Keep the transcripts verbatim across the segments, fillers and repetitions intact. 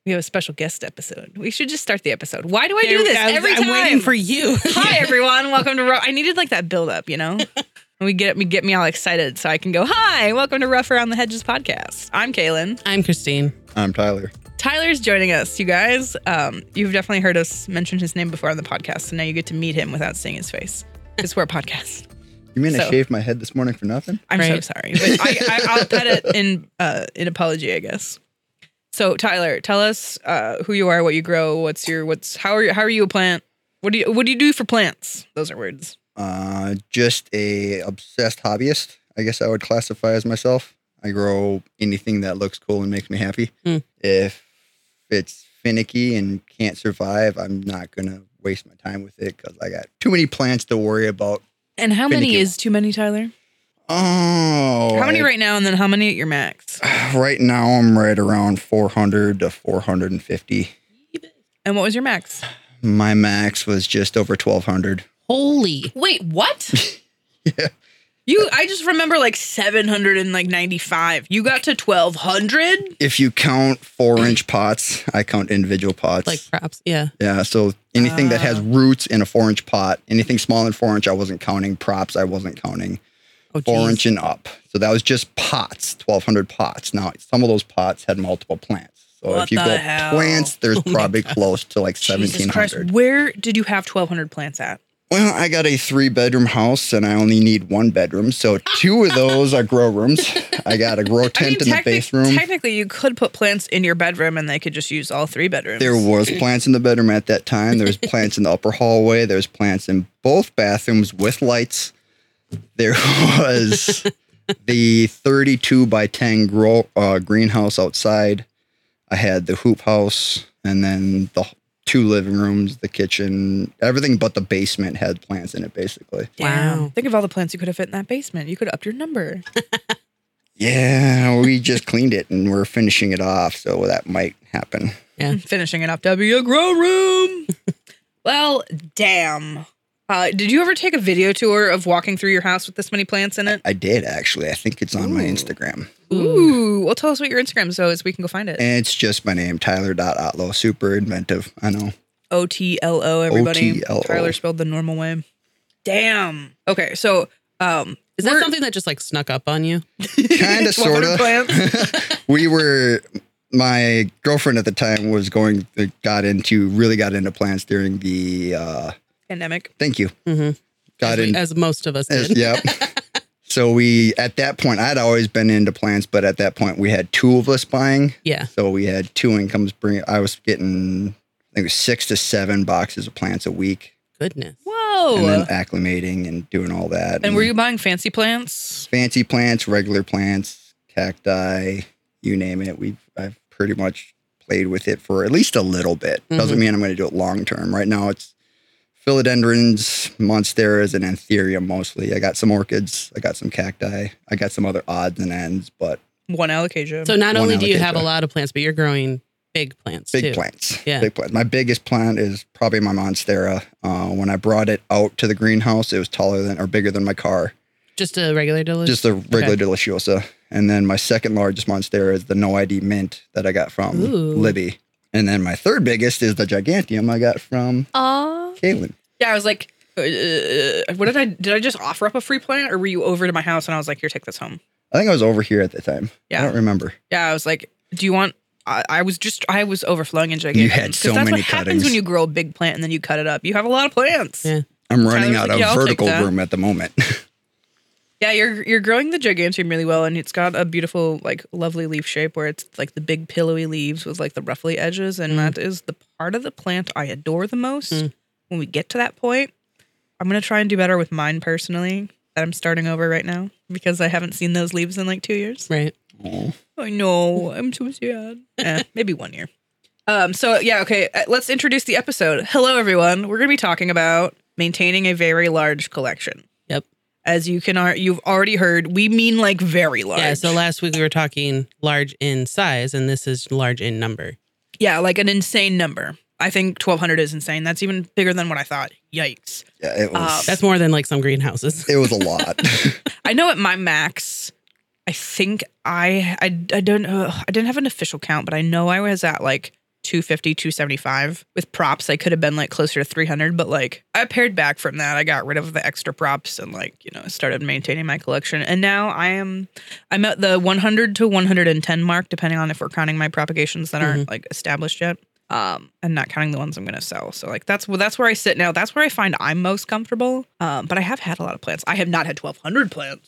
We have a special guest episode. We should just start the episode. Why do I There- do this I was- every I'm time? waiting for you. Hi, everyone. Welcome to Rough. I needed like that build up, you know? We get me get me all excited so I can go, hi, welcome to Rough Around the Hedges podcast. I'm Kaylin. I'm Christine. I'm Tyler. Tyler's joining us, you guys. Um, you've definitely heard us mention his name before on the podcast, so now you get to meet him without seeing his face. Because we're a podcast. You mean So- I shaved my head this morning for nothing? I'm so Right. sorry. But I, I, I'll put it in uh, in apology, I guess. So Tyler, tell us uh, who you are, what you grow, what's your what's how are you how are you a plant? What do you what do you do for plants? Those are words. Uh, just a obsessed hobbyist, I guess I would classify as myself. I grow anything that looks cool and makes me happy. Mm. If it's finicky and can't survive, I'm not going to waste my time with it because I got too many plants to worry about. And how many Finicky. is too many, Tyler? Oh. How many I- right now, and then how many at your max? Right now, I'm right around four hundred to four hundred fifty. And what was your max? My max was just over twelve hundred. Holy. Wait, what? Yeah. You, I just remember like seven hundred ninety-five. You got to twelve hundred? If you count four inch pots, I count individual pots. Like props. Yeah. Yeah, so anything that Ah. has roots in a four inch pot, anything smaller than four inch, I wasn't counting. Props, I wasn't counting. Oh, Four geez. inch and up. So that was just pots, twelve hundred pots. Now, some of those pots had multiple plants. So What if you the go hell? plants, there's Oh my probably God. close to like Jesus seventeen Christ. hundred. Where did you have twelve hundred plants at? Well, I got a three bedroom house and I only need one bedroom. So two of those are grow rooms. I got a grow tent in the technic- base room. technically, you could put plants in your bedroom and they could just use all three bedrooms. There was plants in the bedroom at that time. There was plants in the upper hallway. There's plants in both bathrooms with lights. There was the thirty-two by ten grow, uh, greenhouse outside. I had the hoop house and then the two living rooms, the kitchen, everything but the basement had plants in it, basically. Damn. Wow. Think of all the plants you could have fit in that basement. You could have upped your number. Yeah, we just cleaned it and we're finishing it off, so that might happen. Yeah. Finishing it up to be a grow room. Well, damn. Uh, did you ever take a video tour of walking through your house with this many plants in it? I did, actually. I think it's on my Ooh. Instagram. Ooh. Well, tell us what your Instagram is so as we can go find it. And it's just my name, Tyler Otlo. Super inventive, I know. O T L O, everybody. O T L O. Tyler spelled the normal way. Damn. Okay, so um, Is that we're- something that just like snuck up on you? Kind of, sort twelve hundred of. plants? We were, my girlfriend at the time was going, got into, really got into plants during the, uh, Pandemic. thank you. Mm-hmm. Got in. As most of us As, did. yep. So we, at that point, I'd always been into plants, but at that point we had two of us buying. Yeah. So we had two incomes bringing, I was getting, I think it was six to seven boxes of plants a week. Goodness. Whoa. And then acclimating and doing all that. And were you buying fancy plants? Fancy plants, regular plants, cacti, you name it. We've I've pretty much played with it for at least a little bit. Doesn't Mhm. mean I'm going to do it long term. Right now it's philodendrons, monsteras, and anthurium mostly. I got some orchids. I got some cacti. I got some other odds and ends, but One alocasia. So not One only do you have a alligator. lot of plants, but you're growing big plants big too. plants. Yeah. Big plants. My biggest plant is probably my monstera. Uh, when I brought it out to the greenhouse, it was taller than or bigger than my car. Just a regular delicious. Just a regular Okay. deliciosa. And then my second largest monstera is the No I D mint that I got from Ooh. Libby. And then my third biggest is the gigantium I got from Aw. Kaylin. Yeah, I was like, uh, what did I, did I just offer up a free plant or were you over to my house and I was like, here, take this home? I think I was over here at the time. Yeah. I don't remember. Yeah, I was like, do you want, I, I was just, I was overflowing in gigantiums. You had 'Cause so that's many what happens cuttings. when you grow a big plant and then you cut it up. You have a lot of plants. Yeah. I'm running Tyler's out like, of "Yeah, I'll take vertical that." room at the moment. Yeah, you're you're growing the gigantium really well, and it's got a beautiful, like, lovely leaf shape where it's like the big pillowy leaves with like the ruffly edges, and Mm. that is the part of the plant I adore the most. Mm. When we get to that point, I'm gonna try and do better with mine personally. That I'm starting over right now because I haven't seen those leaves in like two years. Right. Oh. I know, I'm so sad. eh, maybe one year. Um. So yeah, okay. uh, Let's introduce the episode. Hello, everyone. We're gonna be talking about maintaining a very large collection. Yep. As you can, ar- you've already heard, we mean like very large. Yeah. So last week we were talking large in size, and this is large in number. Yeah, like an insane number. I think twelve hundred is insane. That's even bigger than what I thought. Yikes. Yeah, it was. Uh, That's more than like some greenhouses. it was a lot. I know at my max, I think I I, I don't uh, I didn't have an official count, but I know I was at like two fifty, two seventy-five. With props, I could have been like closer to three hundred, but like I pared back from that. I got rid of the extra props and like, you know, started maintaining my collection. And now I am, I'm at the one hundred to one hundred ten mark, depending on if we're counting my propagations that aren't Mm-hmm. like established yet. Um, and not counting the ones I'm going to sell. So like, that's, well, that's where I sit now. That's where I find I'm most comfortable. Um, but I have had a lot of plants. I have not had twelve hundred plants.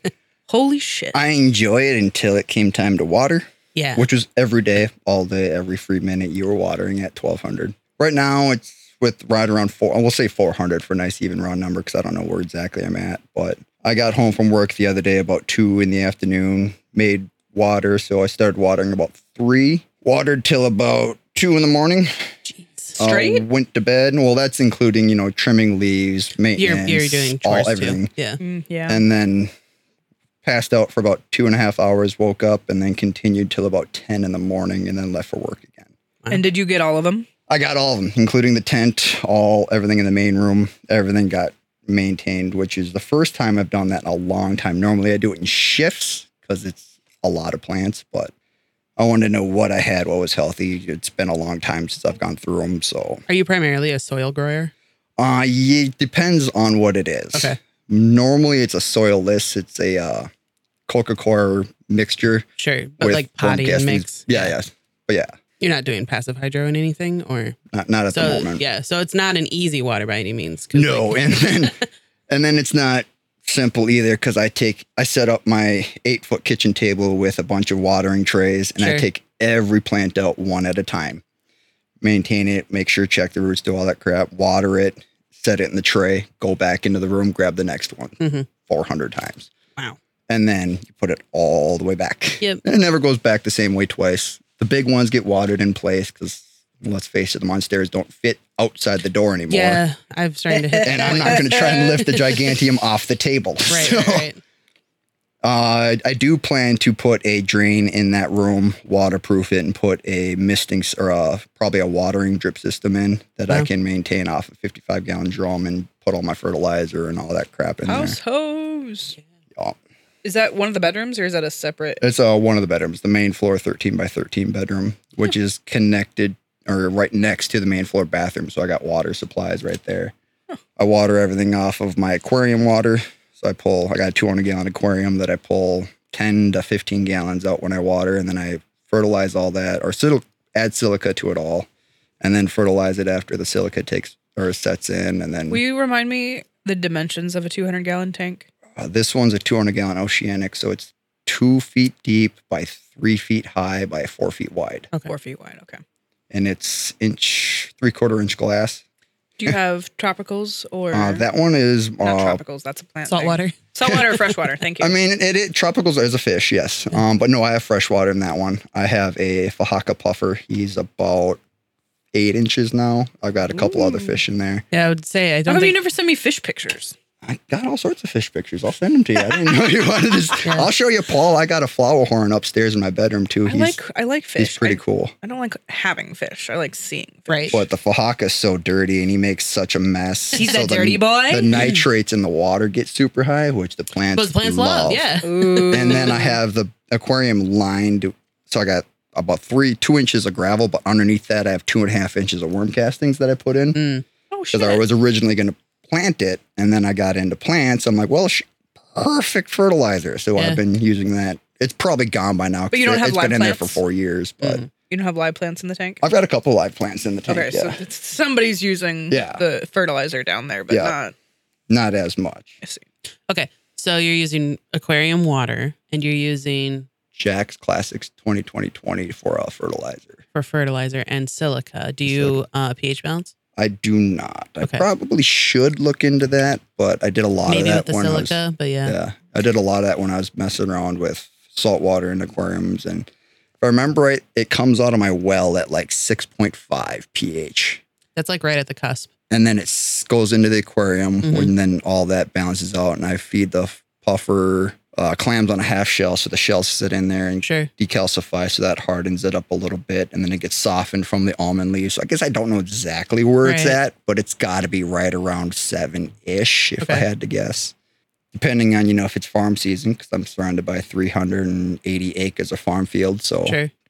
Holy shit. I enjoy it until it came time to water, Yeah. which was every day, all day, every free minute you were watering at twelve hundred. Right now it's with right around four, we'll say four hundred for a nice even round number because I don't know where exactly I'm at. But I got home from work the other day about two in the afternoon, made water. So I started watering about three, watered till about two in the morning. Jeez. Straight? Uh, went to bed. Well, that's including, you know, trimming leaves, You're, maintenance, you're doing all chores everything. too. Yeah. Mm, yeah. And then passed out for about two and a half hours, woke up, and then continued till about ten in the morning, and then left for work again. And did you get all of them? I got all of them, including the tent, all everything in the main room. Everything got maintained, which is the first time I've done that in a long time. Normally, I do it in shifts because it's a lot of plants, but I wanted to know what I had, what was healthy. It's been a long time since I've gone through them, so Are you primarily a soil grower? uh, yeah, it depends on what it is. Okay. Normally, it's a soilless. It's a uh, Coca-Cola mixture. Sure. But with like potting foam castings. mix. Yeah, yeah. But yeah, You're not doing passive hydro in anything or? not, not at So, the moment. yeah. So it's not an easy water by any means. 'cause, No, like- and then and then it's not simple either because I take I set up my eight foot kitchen table with a bunch of watering trays and Sure. I take every plant out one at a time, maintain it, make sure check the roots, do all that crap, water it, set it in the tray, go back into the room, grab the next one, Mhm. four hundred times, Wow. and then you put it all the way back. Yep. And it never goes back the same way twice. The big ones get watered in place because let's face it, the monsters don't fit outside the door anymore. Yeah. I'm starting to hit And that I'm not going to try and lift the gigantium off the table. Right, So, right, right. Uh, I do plan to put a drain in that room, waterproof it, and put a misting s- or uh probably a watering drip system in that I Wow. can maintain off a fifty-five gallon drum and put all my fertilizer and all that crap in House hose. there. Yeah. Is that one of the bedrooms or is that a separate? It's uh, one of the bedrooms, the main floor thirteen by thirteen bedroom, which is connected or right next to the main floor bathroom. So I got water supplies right there. I water everything off of my aquarium water. So I pull, I got a two hundred gallon aquarium that I pull ten to fifteen gallons out when I water. And then I fertilize all that or sil- add silica to it all. And then fertilize it after the silica takes or sets in. And then Will you remind me the dimensions of a two hundred gallon tank? uh, this one's a two hundred gallon oceanic. So it's two feet deep by three feet high by four feet wide. Okay. Four feet wide. Okay. And it's inch, three quarter inch glass. Do you have tropicals or Uh, that one is, not uh, tropicals? That's a plant. Salt thing. water. Saltwater or freshwater. Thank you. I mean, it, it tropicals is a fish, yes. Um, but no, I have freshwater in that one. I have a Fahaka puffer. He's about eight inches now. I've got a couple other fish in there. Yeah, I would say I How don't come you think never send me fish pictures? I got all sorts of fish pictures. I'll send them to you. I didn't know you wanted to. Yeah. I'll show you Paul. I got a flower horn upstairs in my bedroom too. I He's like I like fish. he's pretty I, cool. I don't like having fish. I like seeing fish. right. But the Fahaka's so dirty and he makes such a mess. He's so a the- dirty boy? The nitrates in the water get super high, which the plants, Those plants love. Yeah. Ooh. And then I have the aquarium lined. So I got about three, two inches of gravel, but underneath that I have two and a half inches of worm castings that I put in. Mm. oh shit. Because I was originally going to plant it, and then I got into plants. I'm like, well, sh- perfect fertilizer. So Yeah. I've been using that. It's probably gone by now. But you 'cause don't it- have It's live been in there for plants? four years, but Mm. You don't have live plants in the tank? I've got a couple live plants in the tank. Okay, yeah. so it's, somebody's using Yeah. the fertilizer down there, but Yeah. not. Not as much. I see. Okay. So you're using aquarium water and you're using Jack's Classics twenty twenty twenty for uh, fertilizer. for fertilizer and silica. Do you uh, pH balance? I do not. I Okay. probably should look into that, but I did a lot Maybe of with that the when I was. silica, but yeah. Yeah, I did a lot of that when I was messing around with saltwater and aquariums. And if I remember right, it comes out of my well at like six point five pH. That's like right at the cusp. And then it s- goes into the aquarium, Mhm. and then all that balances out. And I feed the f- puffer uh, clams on a half shell, so the shells sit in there and Sure. decalcify, so that hardens it up a little bit, and then it gets softened from the almond leaves. So I guess I don't know exactly where it's Right. at, but it's got to be right around seven-ish, if I Okay. had to guess. Depending on, you know, if it's farm season, because I'm surrounded by three hundred eighty acres of farm field. So Sure.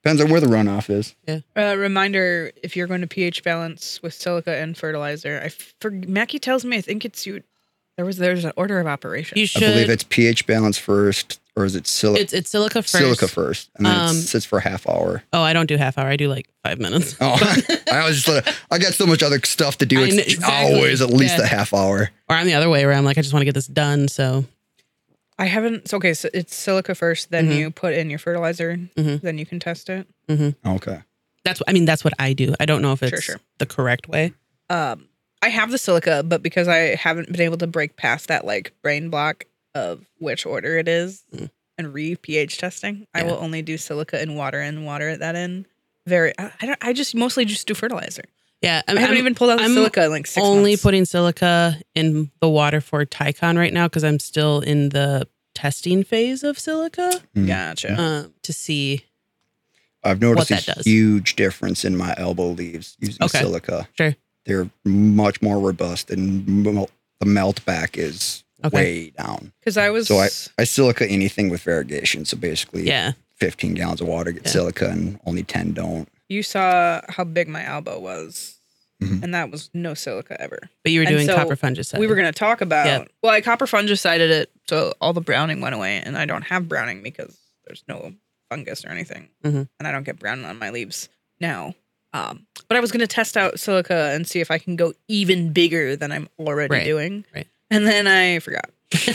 Depends on where the runoff is. Uh, reminder: if you're going to pH balance with silica and fertilizer, I for Mackie tells me I think it's you. There was there's an order of operation. You should. I believe it's pH balance first, or is it silica? It's it's silica first. Silica first, and then Um, it sits for a half hour. Oh, I don't do half hour. I do like five minutes. Oh, I was just like, I got so much other stuff to do. I It's kn- exactly. always at least Yeah. a half hour. Or I'm the other way where I'm like, I just want to get this done. So I haven't. So okay, so it's silica first, then Mhm. you put in your fertilizer, Mhm. then you can test it. Okay. that's I mean that's what I do. I don't know if it's Sure, sure. the correct way. Um, I have the silica, but because I haven't been able to break past that like brain block of which order it is Mm. and re pH testing, I Yeah. will only do silica and water and water that in. Very, I, I don't. I just mostly just do fertilizer. Yeah, I haven't I'm even pulled out the I'm silica in like six only months. putting silica in the water for Tycon right now because I'm still in the testing phase of silica Mm. Gotcha. um, to see. I've noticed what a that does. huge difference in my elbow leaves using Okay. silica. Sure. They're much more robust, and mel- the melt back is Okay. way down. Because I was. So I, I silica anything with variegation. So basically, Yeah, fifteen gallons of water get Yeah. silica, and only ten don't. you saw how big my elbow was, Mhm. and that was no silica ever. but you were And doing so copper fungicide. We were going to talk about. Yeah. Well, I copper fungicided it, so all the browning went away, and I don't have browning because there's no fungus or anything, Mhm. and I don't get browning on my leaves now. Um, but I was going to test out silica and see if I can go even bigger than I'm already Right, doing, right. and then I forgot.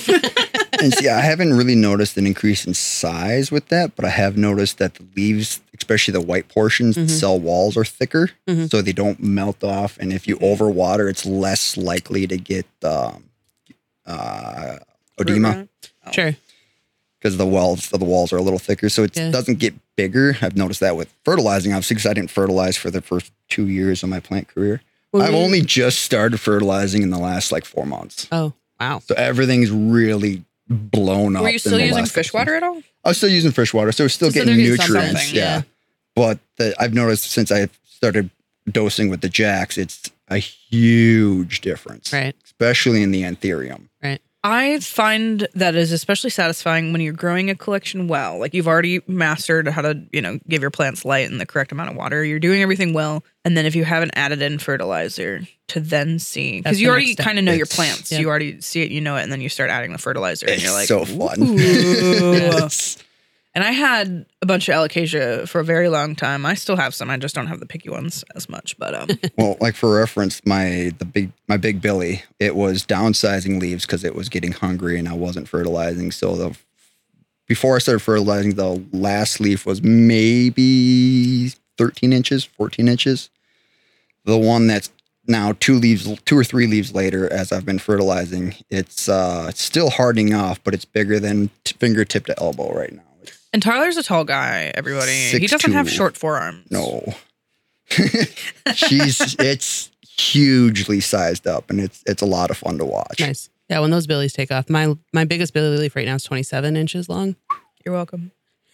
And see, I haven't really noticed an increase in size with that, but I have noticed that the leaves, especially the white portions, the Mhm. cell walls are thicker, Mhm. so they don't melt off. And if you overwater, it's less likely to get um, uh, edema Sure. because the walls the walls are a little thicker, so it Yeah. doesn't get bigger. I've noticed that with fertilizing, obviously, because I didn't fertilize for the first two years of my plant career. Well, I've we- only just started fertilizing in the last like four months, Oh wow. so everything's really blown up. Were you in still the using last fish couple water at all? I was still using fish water, so it's still So getting they're getting nutrients. something, yeah. yeah. But the, I've noticed since I started dosing with the Jacks, it's a huge difference, Right. especially in the anthurium. I find that is especially satisfying when you're growing a collection well. Like you've already mastered how to, you know, give your plants light and the correct amount of water. You're doing everything well. And then if you haven't added in fertilizer to then see, That's because you the already next step. kind of know your It's- plants. Yeah. You already see it, you know it, and then you start adding the fertilizer and It's you're like, so fun. "Ooh." Yes. And I had a bunch of alocasia for a very long time. I still have some. I just don't have the picky ones as much. But um, Well, like for reference, my the big my big Billy, it was downsizing leaves because it was getting hungry and I wasn't fertilizing. So the before I started fertilizing, the last leaf was maybe thirteen inches, fourteen inches. The one that's now two leaves, two or three leaves later, as I've been fertilizing, it's uh it's still hardening off, but it's bigger than t- fingertip to elbow right now. It's, and Tyler's a tall guy. Everybody, he six doesn't have two. short forearms. no, she's it's hugely sized up, and it's it's a lot of fun to watch. Nice. Yeah, when those billies take off, my my biggest billy leaf right now is twenty-seven inches long. You're welcome.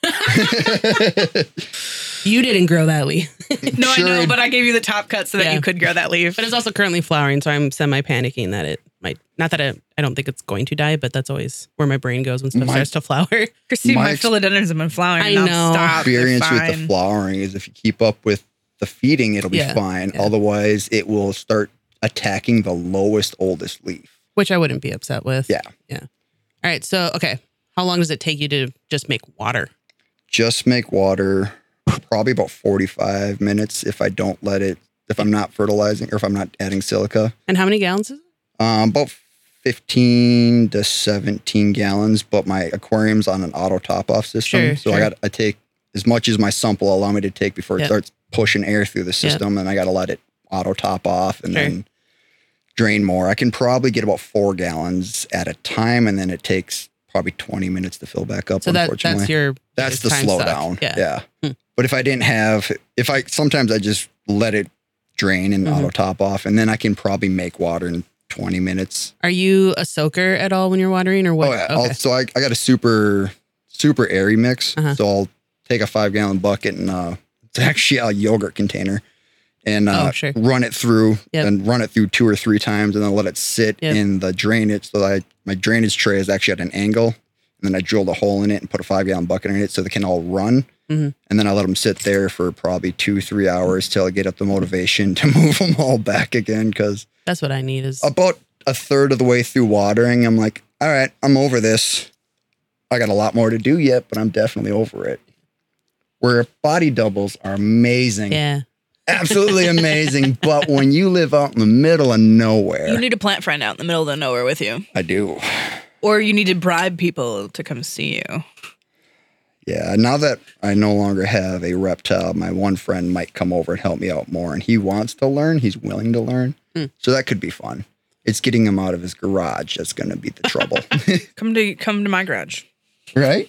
You didn't grow that leaf, No, Sure. I know, but I gave you the top cut so that Yeah. you could grow that leaf. but it's also currently flowering, so I'm semi panicking that it might. Not that I, I don't think it's going to die, but that's always where my brain goes when stuff My- starts to flower. Christine, My my, ex- philodendrons have been flowering I know. nonstop. They're Experience with the fine. flowering is if you keep up with the feeding, it'll be Yeah, fine. yeah. Otherwise, it will start attacking the lowest, oldest leaf. Which I wouldn't be upset with. Yeah. Yeah. All right. So, okay. How long does it take you to just make water? Just make water probably about forty-five minutes if I don't let it, if I'm not fertilizing or if I'm not adding silica. And how many gallons is it? Um, about fifteen to seventeen gallons, but my aquarium's on an auto top off system. Sure, so I sure. got, I take as much as my sump will allow me to take before it Yep. starts pushing air through the system. And I got to let it auto top off and Sure. then drain more. I can probably get about four gallons at a time. And then it takes probably twenty minutes to fill back up. So that unfortunately. that's your That's the biggest time suck. slowdown. Yeah. Yeah. Hmm. But if I didn't have, if I, sometimes I just let it drain and Mhm. auto top off, and then I can probably make water in twenty minutes. Are you a soaker at all when you're watering or what? Oh, yeah. I'll- Okay. so I, I got a super, super airy mix. Uh-huh. So I'll take a five gallon bucket and, uh, it's actually a yogurt container and, uh, Oh, sure. run it through Yep. and run it through two or three times and then let it sit Yep. in the drainage. So that I, my drainage tray is actually at an angle. And then I drilled a hole in it and put a five gallon bucket in it so they can all run. Mhm. And then I let them sit there for probably two, three hours till I get up the motivation to move them all back again. Because That's what I need is about a third of the way through watering, I'm like, all right, I'm over this. I got a lot more to do yet, but I'm definitely over it. Where body doubles are amazing. yeah. Absolutely amazing. But when you live out in the middle of nowhere, You need a plant friend out in the middle of nowhere with you. I do. Or you need to bribe people to come see you. Yeah, now that I no longer have a reptile, my one friend might come over and help me out more. And he wants to learn. He's willing to learn. Mm. So that could be fun. It's getting him out of his garage that's going to be the trouble. Come to come to my garage. Right?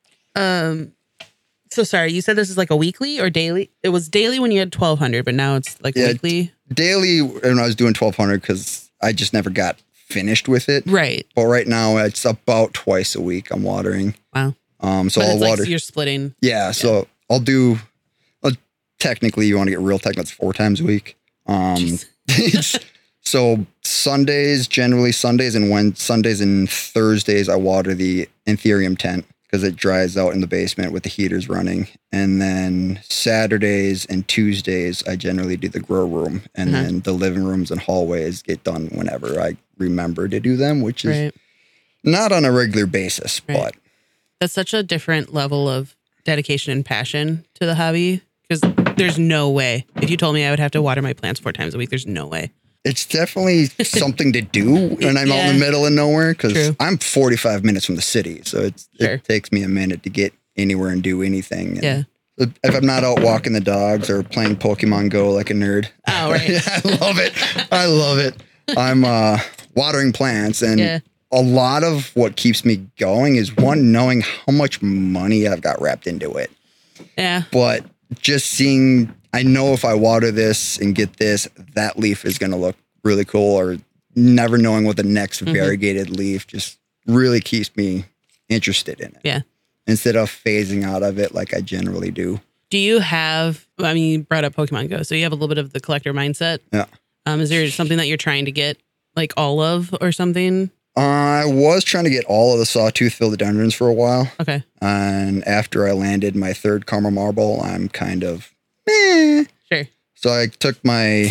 Um so sorry, you said this is like a weekly or daily? It was daily when you had twelve hundred, but now it's like Yeah. weekly. Daily, when I was doing twelve hundred, because I just never got finished with it. Right. But right now, it's about twice a week I'm watering. Wow. Um, so but I'll it's water. like you're splitting. Yeah, so I'll do. Well, technically, you want to get real technical. It's four times a week. Um, Jeez. it's, so Sundays, generally Sundays and when Sundays and Thursdays, I water the Anthurium tent because it dries out in the basement with the heaters running. And then Saturdays and Tuesdays, I generally do the grow room, and Mhm. then the living rooms and hallways get done whenever I remember to do them, which is Right. not on a regular basis, Right. but. That's such a different level of dedication and passion to the hobby because there's no way. If you told me I would have to water my plants four times a week, there's no way. It's definitely something to do when I'm out in Yeah. the middle of nowhere because True. I'm forty-five minutes from the city. So it's, Sure. it takes me a minute to get anywhere and do anything. And Yeah. if I'm not out walking the dogs or playing Pokemon Go like a nerd. Oh, right. I love it. I love it. I'm uh, watering plants. And Yeah. a lot of what keeps me going is one, knowing how much money I've got wrapped into it. Yeah. But just seeing, I know if I water this and get this, that leaf is going to look really cool, or never knowing what the next Mhm. variegated leaf just really keeps me interested in it. Yeah. Instead of phasing out of it like I generally do. Do you have, I mean, you brought up Pokemon Go, so you have a little bit of the collector mindset. Yeah. Um, is there something that you're trying to get like all of or something? I was trying to get all of the sawtooth philodendrons for a while. Okay. And after I landed my third caramel marble, I'm kind of, eh. Sure. So I took my,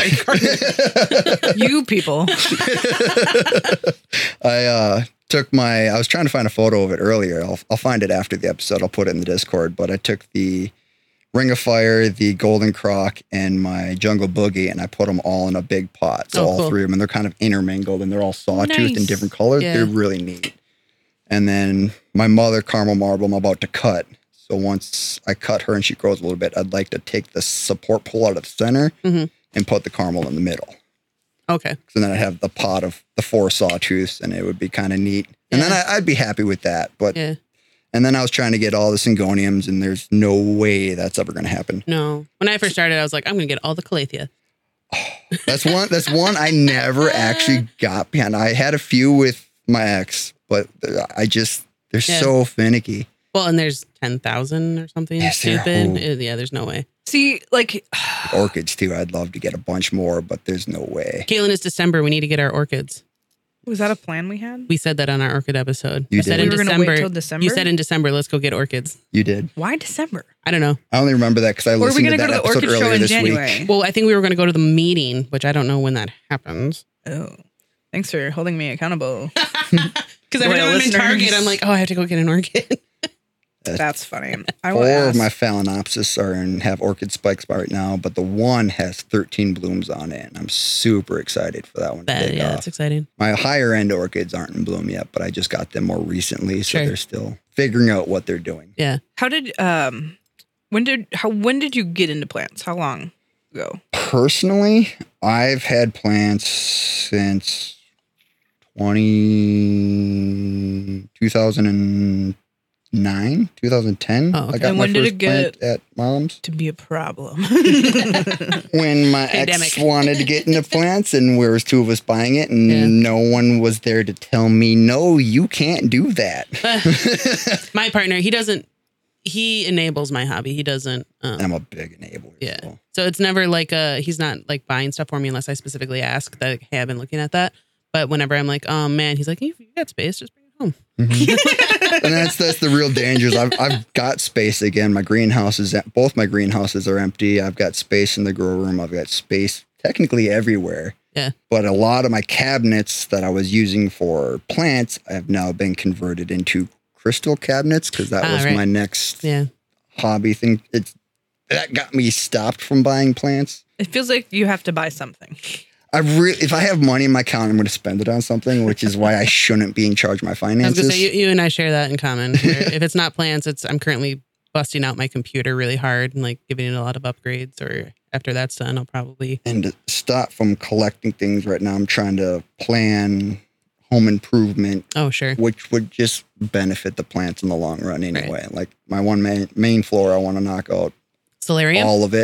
You people. I uh, took my, I was trying to find a photo of it earlier. I'll, I'll find it after the episode. I'll put it in the Discord. But I took the Ring of Fire, the Golden Croc, and my Jungle Boogie, and I put them all in a big pot. So Oh, all cool. three of them, and they're kind of intermingled, and they're all sawtoothed in Nice. different colors. Yeah. They're really neat. And then my mother, caramel marble, I'm about to cut. So once I cut her and she grows a little bit, I'd like to take the support pole out of the center Mhm. and put the caramel in the middle. Okay. So then I'd have the pot of the four sawtooths, and it would be kind of neat. And then Yeah. I, I'd be happy with that. But Yeah. and then I was trying to get all the Syngoniums, and there's no way that's ever going to happen. No. When I first started, I was like, I'm going to get all the Calathea. That's one. That's one I never actually got behind. I had a few with my ex, but I just they're Yeah. so finicky. Well, and there's ten thousand or something Yes, there- stupid. oh. Uh, Yeah, there's no way. See, like, Orchids too. I'd love to get a bunch more, but there's no way. Caitlin, it's December. We need to get our orchids. was that a plan we had? We said that on our orchid episode. You I said did. in We were gonna December. wait till December? You said in December, let's go get orchids. You did. Why December? I don't know. I only remember that because I Or are we listened going to to go that to the episode orchid show earlier in this January? week. Well, I think we were going to go to the meeting, which I don't know when that happens. Oh, thanks for holding me accountable. Because every Loyal time I'm in listeners. Target, I'm like, oh, I have to go get an orchid. That's funny. I will Four ask. of my Phalaenopsis are and have orchid spikes by right now, but the one has thirteen blooms on it, and I'm super excited for that one to But take yeah, off. that's exciting. My higher end orchids aren't in bloom yet, but I just got them more recently, so Sure. they're still figuring out what they're doing. Yeah. How did um, when did how when did you get into plants? How long ago? Personally, I've had plants since twenty, two thousand nine, two thousand ten. Oh, okay. I got And my when did first it get- plant at Mom's. To be a problem. When my Pandemic. ex wanted to get into plants, and there was two of us buying it, and Yeah. no one was there to tell me, no, you can't do that. My partner, he doesn't, he enables my hobby. He doesn't. Um, I'm a big enabler. yeah. so. So it's never like a, he's not like buying stuff for me unless I specifically ask that, hey, I've been looking at that. But whenever I'm like, oh man, he's like, you, you got space, just bring it home. Mm-hmm. And that's that's the real dangers. I've I've got space again. My greenhouse is both my greenhouses are empty. I've got space in the grow room. I've got space technically everywhere. Yeah. But a lot of my cabinets that I was using for plants have now been converted into crystal cabinets because that Ah, was right. my next Yeah. hobby thing. It's that got me stopped from buying plants. It feels like you have to buy something. I really, if I have money in my account, I'm going to spend it on something, which is why I shouldn't be in charge of my I was finances. gonna say you, you and I share that in common. Where if it's not plants, it's I'm currently busting out my computer really hard and like giving it a lot of upgrades. Or after that's done, I'll probably And to stop from collecting things right now, I'm trying to plan home improvement, oh sure. which would just benefit the plants in the long run anyway. Like my one main, main floor, I want to knock out Solarium. all of it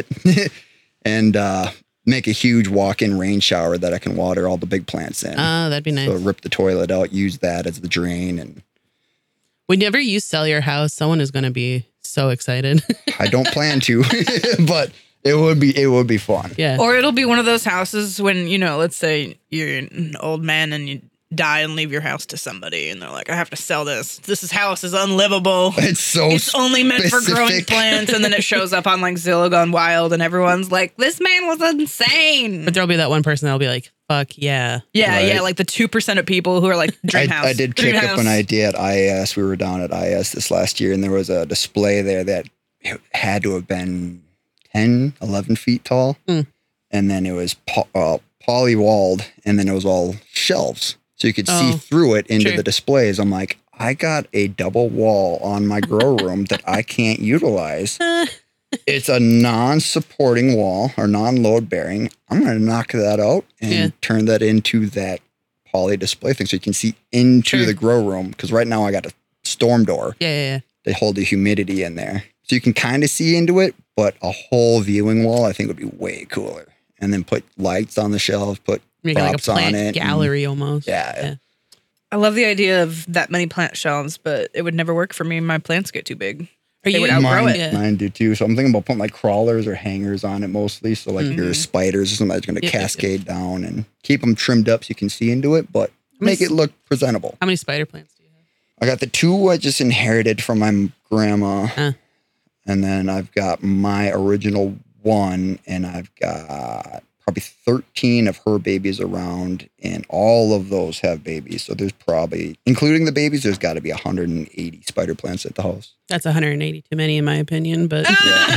and uh, make a huge walk-in rain shower that I can water all the big plants in. Oh, that'd be nice. So rip the toilet out, use that as the drain. And Whenever you sell your house, someone is going to be so excited. I don't plan to, but it would be, it would be fun. yeah. Or it'll be one of those houses when, you know, let's say you're an old man and you die and leave your house to somebody and they're like, I have to sell this. This house is unlivable. It's so It's only meant for growing specific. plants. And then it shows up on like Zillow Gone Wild and everyone's like, this man was insane. But there'll be that one person that'll be like, fuck yeah. Yeah, Right. yeah, like the two percent of people who are like, dream I, house. I did dream kick up house. an idea at I A S. We were down at I A S this last year, and there was a display there that had to have been ten, eleven feet tall. Mm. And then it was po- uh, poly-walled, and then it was all shelves. So you could see Oh, through it into sure. the displays. I'm like, I got a double wall on my grow room that I can't utilize. It's a non-supporting wall or non-load bearing. I'm going to knock that out and Yeah. turn that into that poly display thing so you can see into Sure. the grow room. Because right now I got a storm door Yeah, yeah, yeah. to hold the humidity in there. So you can kind of see into it, but a whole viewing wall I think would be way cooler. And then put lights on the shelves, put Make it like a props on plant it. and- gallery almost. Yeah. I love the idea of that many plant shelves, but it would never work for me. My plants get too big. Are They you would outgrow Mine, it. Yeah. mine do too. So I'm thinking about putting like crawlers or hangers on it mostly. So like your Mhm. spiders or something that's going to Yeah, yeah, yeah. cascade down and keep them trimmed up so you can see into it, but make it look presentable. How many spider plants do you have? I got the two I just inherited from my grandma. Huh. And then I've got my original one, and I've got probably thirteen of her babies around, and all of those have babies. So there's probably, including the babies, there's got to be one hundred eighty spider plants at the house. That's one hundred eighty too many in my opinion, but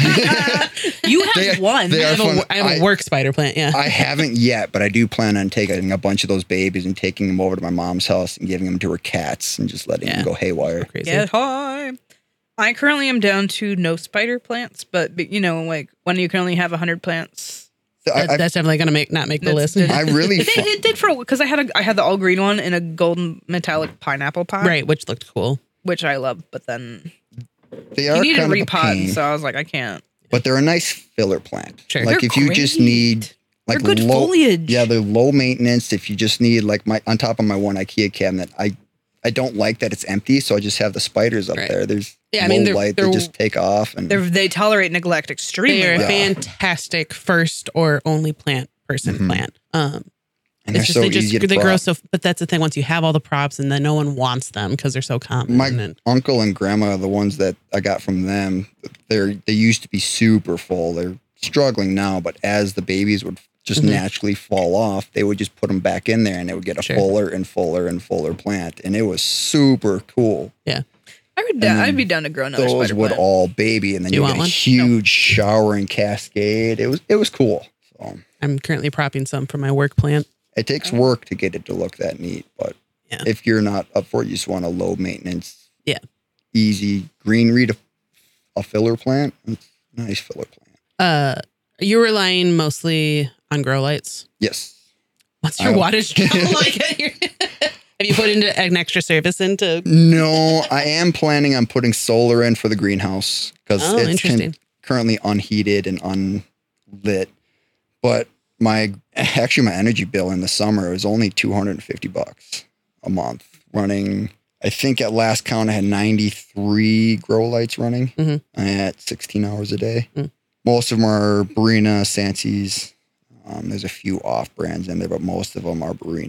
You have They- one. they I are have, a, fun. I have a I- work spider plant. Yeah. I haven't yet, but I do plan on taking a bunch of those babies and taking them over to my mom's house and giving them to her cats and just letting Yeah. them go haywire. Crazy. Get high. I currently am down to no spider plants, but but, you know, like when you can only have one hundred plants. So I, That- I, that's definitely gonna make not make the That's- list. I really, It did, it did for because I had a I had the all green one in a golden metallic pineapple pot, Right, which looked cool. which I love. But then they you are needed kind a of a repot, pain, so I was like, I can't. but they're a nice filler plant. Sure. Like They're if you just great. need like They're good low, foliage. yeah, they're low maintenance. If you just need like my on top of my one IKEA cabinet, I I don't like that it's empty, so I just have the spiders up Right. there. There's Yeah, I low mean, they're- light; they're- they just take off, and They're, they tolerate neglect extremely They are a well. fantastic first or only plant person Mhm. plant. Um, and they're it's just so they just easy to they grow prop. so. But that's the thing. Once you have all the props, and then no one wants them because they're so common. My and, uncle and grandma, the ones that I got from them, they're they used to be super full. They're struggling now, but as the babies would just Mhm. naturally fall off, they would just put them back in there, and they would get a Sure. fuller and fuller and fuller plant, and it was super cool. I would And down, then I'd be down to grow another Those spider would plant. all baby, and then Do you you get a want one? huge showering cascade. It was it was cool. So I'm currently propping some for my work plant. it takes work to get it to look that neat, but Yeah. if you're not up for it, you just want a low maintenance, Yeah. easy greenery to a filler plant. It's a nice filler plant. Uh, you're relying mostly on grow lights. Yes. What's your I- wattage bill like? Have you put into an extra service into? No, I am planning on putting solar in for the greenhouse because Oh, it's interesting. con- currently unheated and unlit. But my actually my energy bill in the summer is only two hundred fifty bucks a month running. I think at last count I had ninety-three grow lights running Mhm. at sixteen hours a day. Mm. Most of them are Barina, Sansies. Um, there's a few off brands in there, but most of them are Barina.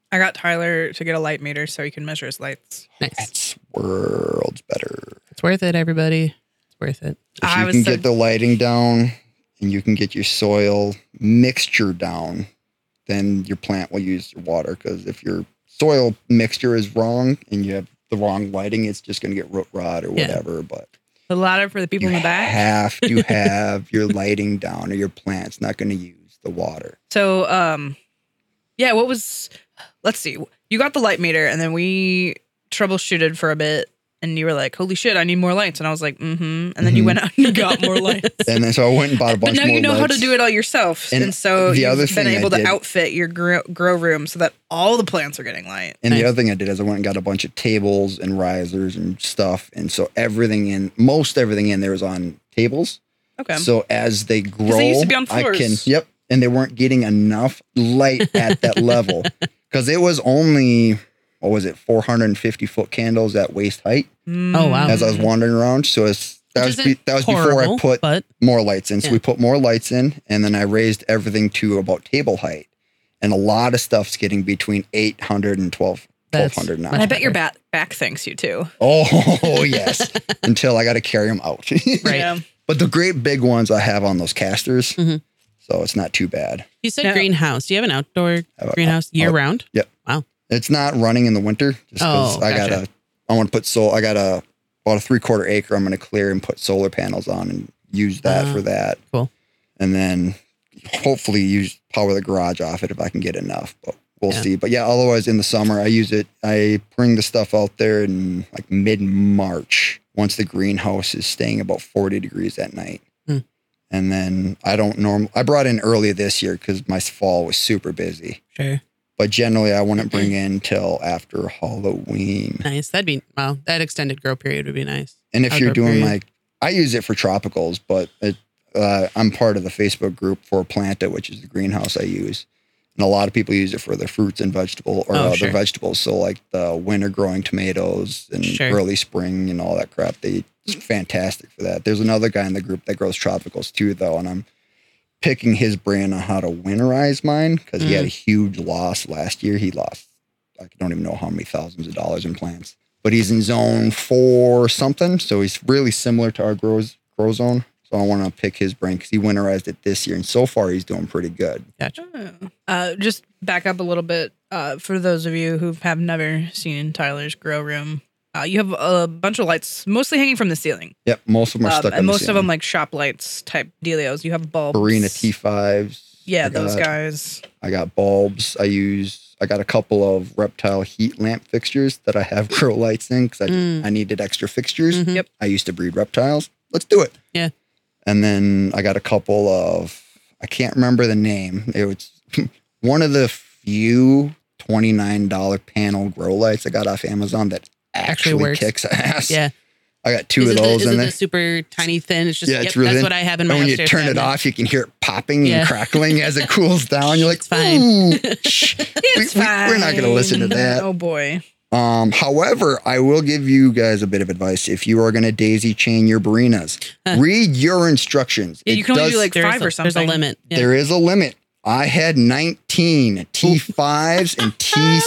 I got Tyler to get a light meter so he can measure his lights. Nice. That's worlds better. It's worth it, everybody. It's worth it. If I you was can so- get the lighting down and you can get your soil mixture down, then your plant will use your water. Because if your soil mixture is wrong and you have the wrong lighting, it's just going to get root rot or Yeah. whatever. But The ladder for the people you in the back. have to have your lighting down or your plant's not going to use the water. So, um, yeah, what was, let's see. You got the light meter and then we troubleshooted for a bit and you were like, holy shit, I need more lights. And I was like, mm-hmm. And then you Mhm. went out and got more lights. And then so I went and bought a But bunch now more you know how to lights. do it all yourself. And, And so the you've other been thing I able to did- outfit your grow, grow room so that all the plants are getting light. And Nice. the other thing I did is I went and got a bunch of tables and risers and stuff. And so everything in, most everything in there is on tables. Okay. So as they grow, they used to be on I can, floors. yep. And they weren't getting enough light at that level because it was only, what was it, four hundred fifty foot candles at waist height Oh, wow. as I was wandering around. So it's, that Which was, be, isn't that was before I horrible, put but more lights in. So Yeah. we put more lights in and then I raised everything to about table height. And a lot of stuff's getting between eight hundred and twelve, That's twelve hundred now. And I bet your better. back, back thanks you too. Oh, yes. Until I got to carry them out. Right. Yeah. But the great big ones I have on those casters. Mhm. So it's not too bad. you said Yeah. greenhouse. Do you have an outdoor I have a- greenhouse year round? It's not running in the winter just because Oh, I gotcha. gotta. I want to put sol. I got a about a three quarter acre. I'm gonna clear and put solar panels on and use that Ah, for that. cool. And then hopefully use power the garage off it if I can get enough. But we'll Yeah. see. But yeah, otherwise in the summer I use it. I bring the stuff out there in like mid March once the greenhouse is staying about forty degrees at night. Hmm. And then I don't norm. I brought in early this year because my fall was super busy. Sure. But generally, I wouldn't bring in till after Halloween. Nice. That'd be, wow, that extended grow period would be nice. And if you're Outdoor doing period. like, I use it for tropicals, but it, uh, I'm part of the Facebook group for Planta, which is the greenhouse I use. And a lot of people use it for their fruits and vegetable or Oh, uh, sure. the vegetables. So like the winter growing tomatoes and Sure. early spring and all that crap. They it's fantastic for that. There's another guy in the group that grows tropicals too, though, and I'm picking his brain on how to winterize mine because he had a huge loss last year. He lost, I don't even know how many thousands of dollars in plants, but he's in zone four something. So he's really similar to our grow, grow zone. So I want to pick his brain because he winterized it this year. And so far he's doing pretty good. Gotcha. Uh, just back up a little bit. Uh, for those of you who have never seen Tyler's grow room, uh, you have a bunch of lights, mostly hanging from the ceiling. Yep. Most of them are Um, stuck and on the most of ceiling. them like shop lights type dealios. You have bulbs. Arena T fives. Yeah, I those got- guys. I got bulbs. I use, I got a couple of reptile heat lamp fixtures that I have grow lights in because I, Mm. I needed extra fixtures. Mhm. Yep. I used to breed reptiles. Let's do it. Yeah. And then I got a couple of, I can't remember the name. It was one of the few twenty-nine dollars panel grow lights I got off Amazon that Actually actually, works. kicks ass. Yeah. I got two is of it the, those is in it there. the super tiny thin? It's just, Yeah, yep, it's really that's thin. what I have in my And when you upstairs turn it cabinet. off, you can hear it popping Yeah. and crackling as it cools down. You're like, It's fine. ooh, shh. It's we, we, fine. we're not going to listen to that. Oh boy. Um, however, I will give you guys a bit of advice. If you are going to daisy chain your Barinas, read your instructions. Yeah, you It can only does- do like There's five a, or something. There's a limit. Yeah. There is a limit. I had nineteen T fives and T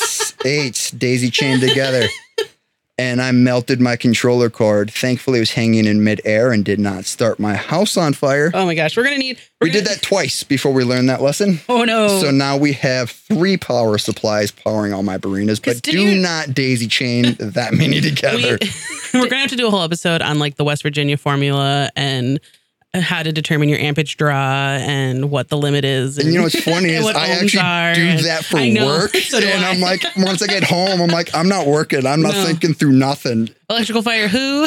eights daisy chained together. And I melted my controller cord. Thankfully, it was hanging in midair and did not start my house on fire. Oh my gosh, we're gonna need. We're We did gonna- that twice before we learned that lesson. Oh no. So now we have three power supplies powering all my Barinas, 'Cause but did do you- not daisy chain that many together. We, we're gonna have to do a whole episode on like the West Virginia formula and how to determine your ampage draw and what the limit is. And you know what's funny and is what I ohms actually are, do and- that for I know, work. so do and I. I'm like, once I get home, I'm like, I'm not working. I'm not No. thinking through nothing. Electrical fire. Who?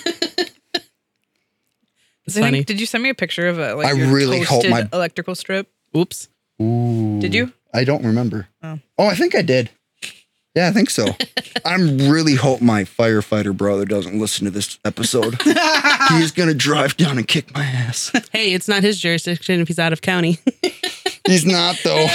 It's I think- funny. did you send me a picture of a like I your really hope toasted my- electrical strip? Oops. Ooh. Did you? I don't remember. Oh. Oh, I think I did. Yeah, I think so. I'm really hope my firefighter brother doesn't listen to this episode. He's going to drive down and kick my ass. Hey, it's not his jurisdiction if he's out of county. He's not, though.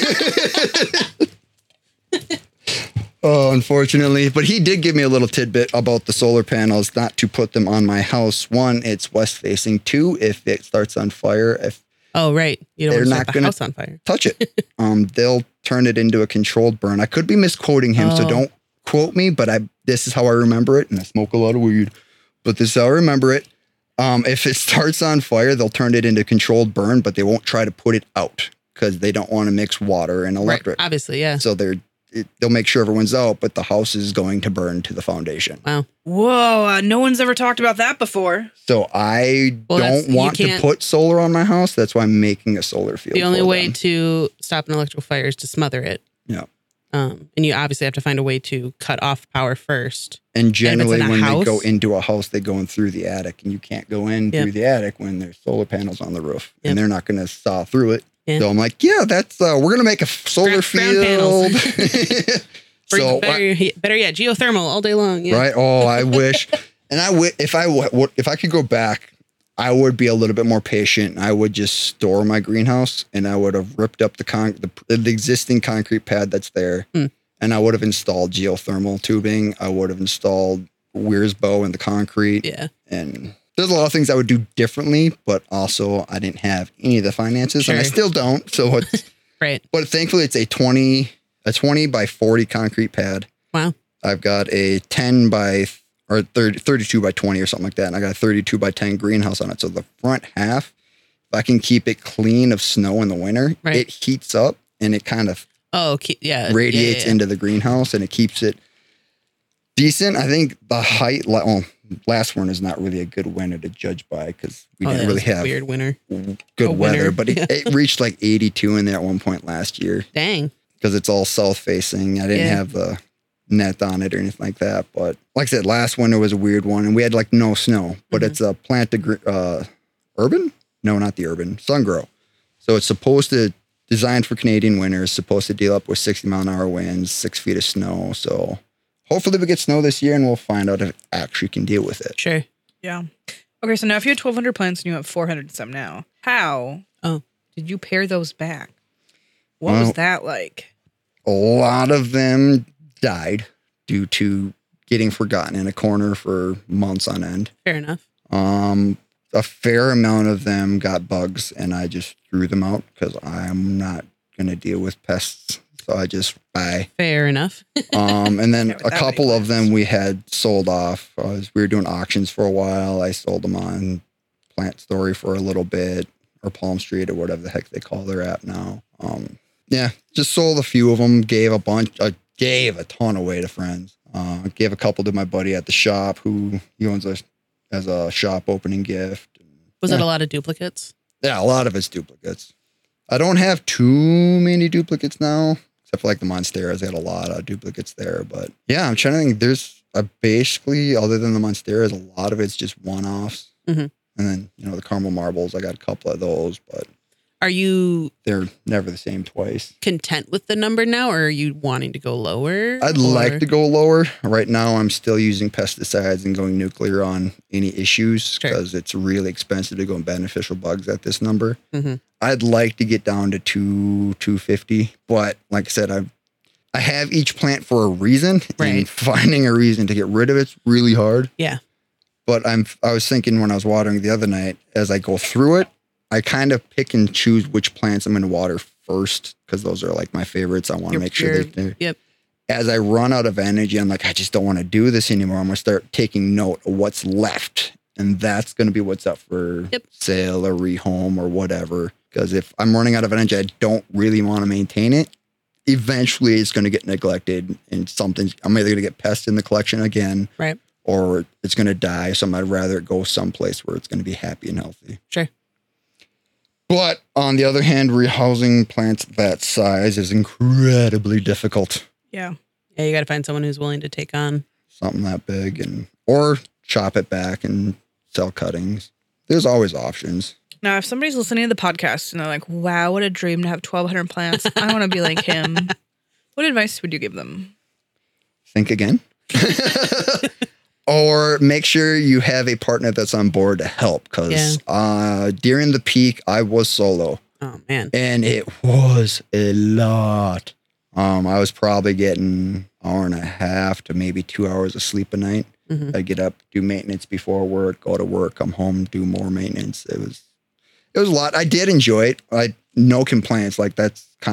Oh, unfortunately. But he did give me a little tidbit about the solar panels, not to put them on my house. One, it's west facing. Two, if it starts on fire, if Oh, right. You don't They're want to not set the gonna- house on fire. touch it, um, they'll turn it into a controlled burn. I could be misquoting him, so Oh. don't quote me, but I this is how I remember it, and I smoke a lot of weed, but this is how I remember it. Um, if it starts on fire, they'll turn it into controlled burn, but they won't try to put it out because they don't want to mix water and Right. electric. Obviously, yeah. So they're it, they'll make sure everyone's out, but the house is going to burn to the foundation. Wow. Whoa, uh, no one's ever talked about that before. So I Well, that's- don't you want to can't- put solar on my house. That's why I'm making a solar field. The only for way them. to stop an electrical fire is to smother it. Yeah. Um, and you obviously have to find a way to cut off power first. And generally, in a when they go house? into a house, they go in through the attic, and you can't go in Yep. through the attic when there's solar panels on the roof, Yep. and they're not going to saw through it. Yeah. So I'm like, yeah, that's uh, we're going to make a f- solar Ground- ground field. Or so better, better yet, geothermal all day long. Yeah. right? Oh, I wish, and I would if I would if I could go back, I would be a little bit more patient. I would just store my greenhouse, and I would have ripped up the con the, the existing concrete pad that's there, Hmm. and I would have installed geothermal tubing. I would have installed Weir's bow in the concrete, Yeah. and there's a lot of things I would do differently. But also, I didn't have any of the finances, and I Sure. still don't. So, it's, Right. but thankfully, it's a twenty a twenty by forty concrete pad. Wow. I've got a ten by or thirty, thirty-two by twenty or something like that. And I got a thirty-two by ten greenhouse on it. So the front half, if I can keep it clean of snow in the winter, Right. it heats up and it kind of Oh, okay. yeah. radiates yeah, yeah, yeah. into the greenhouse and it keeps it decent. I think the height, la- well, last one is not really a good winter to judge by because we Oh, didn't that really was have weird winter. good a weather, winter. but it, Yeah. it reached like eighty-two in there at one point last year Dang. because it's all south facing. I didn't Yeah. have the net on it or anything like that. But like I said, last winter was a weird one and we had like no snow, but Mhm. it's a plant to gr- uh, urban. No, not the urban sun grow. So it's supposed to designed for Canadian winters, supposed to deal up with sixty mile an hour winds, six feet of snow. So hopefully we get snow this year and we'll find out if it actually can deal with it. Sure. Yeah. Okay, so now if you had twelve hundred plants and you have four hundred and some now, how Oh. did you pare those back? What Well- was that like? A lot of them died due to getting forgotten in a corner for months on end. Fair enough. Um, a fair amount of them got bugs, and I just threw them out because I'm not gonna deal with pests. So I just buy. Fair enough. Um, and then Yeah, with a that couple many of them we had sold off. I was, we were doing auctions for a while. I sold them on Plant Story for a little bit, or Palm Street, or whatever the heck they call their app now. Um, yeah, just sold a few of them. Gave a bunch. I gave a ton away to friends. Uh, gave a couple to my buddy at the shop who he owns a as a shop opening gift. Was Yeah. it a lot of duplicates? Yeah, a lot of it's duplicates. I don't have too many duplicates now, except for like the Monsteras. I got a lot of duplicates there. But yeah, I'm trying to think. There's uh, basically, other than the Monsteras, a lot of it's just one-offs. Mhm. And then, you know, the caramel marbles, I got a couple of those, but Are you they're never the same twice. content with the number now, or are you wanting to go lower? I'd or- like to go lower. Right now, I'm still using pesticides and going nuclear on any issues Sure. because it's really expensive to go on beneficial bugs at this number. Mhm. I'd like to get down to two, two fifty, but like I said, I I have each plant for a reason, Right. and finding a reason to get rid of it's really hard. Yeah. But I'm I was thinking when I was watering the other night, as I go through it, I kind of pick and choose which plants I'm going to water first because those are like my favorites. I want to Your make sure pure- they're Yep. as I run out of energy, I'm like, I just don't want to do this anymore. I'm going to start taking note of what's left. And that's going to be what's up for Yep. sale or rehome or whatever. Because if I'm running out of energy, I don't really want to maintain it. Eventually, it's going to get neglected and something, I'm either going to get pests in the collection again Right. or it's going to die. So I'd rather it go someplace where it's going to be happy and healthy. Sure. But on the other hand, rehousing plants that size is incredibly difficult. Yeah. Yeah, you got to find someone who's willing to take on. Something that big and or chop it back and sell cuttings. There's always options. Now, if somebody's listening to the podcast and they're like, wow, what a dream to have twelve hundred plants. I want to be like him. What advice would you give them? Think again. Or make sure you have a partner that's on board to help because Yeah. uh, during the peak, I was solo Oh, man. and it was a lot. Um, I was probably getting an hour and a half to maybe two hours of sleep a night. Mhm. I get up, do maintenance before work, go to work, come home, do more maintenance. It was, it was a lot. I did enjoy it. I no complaints. Like that's kind of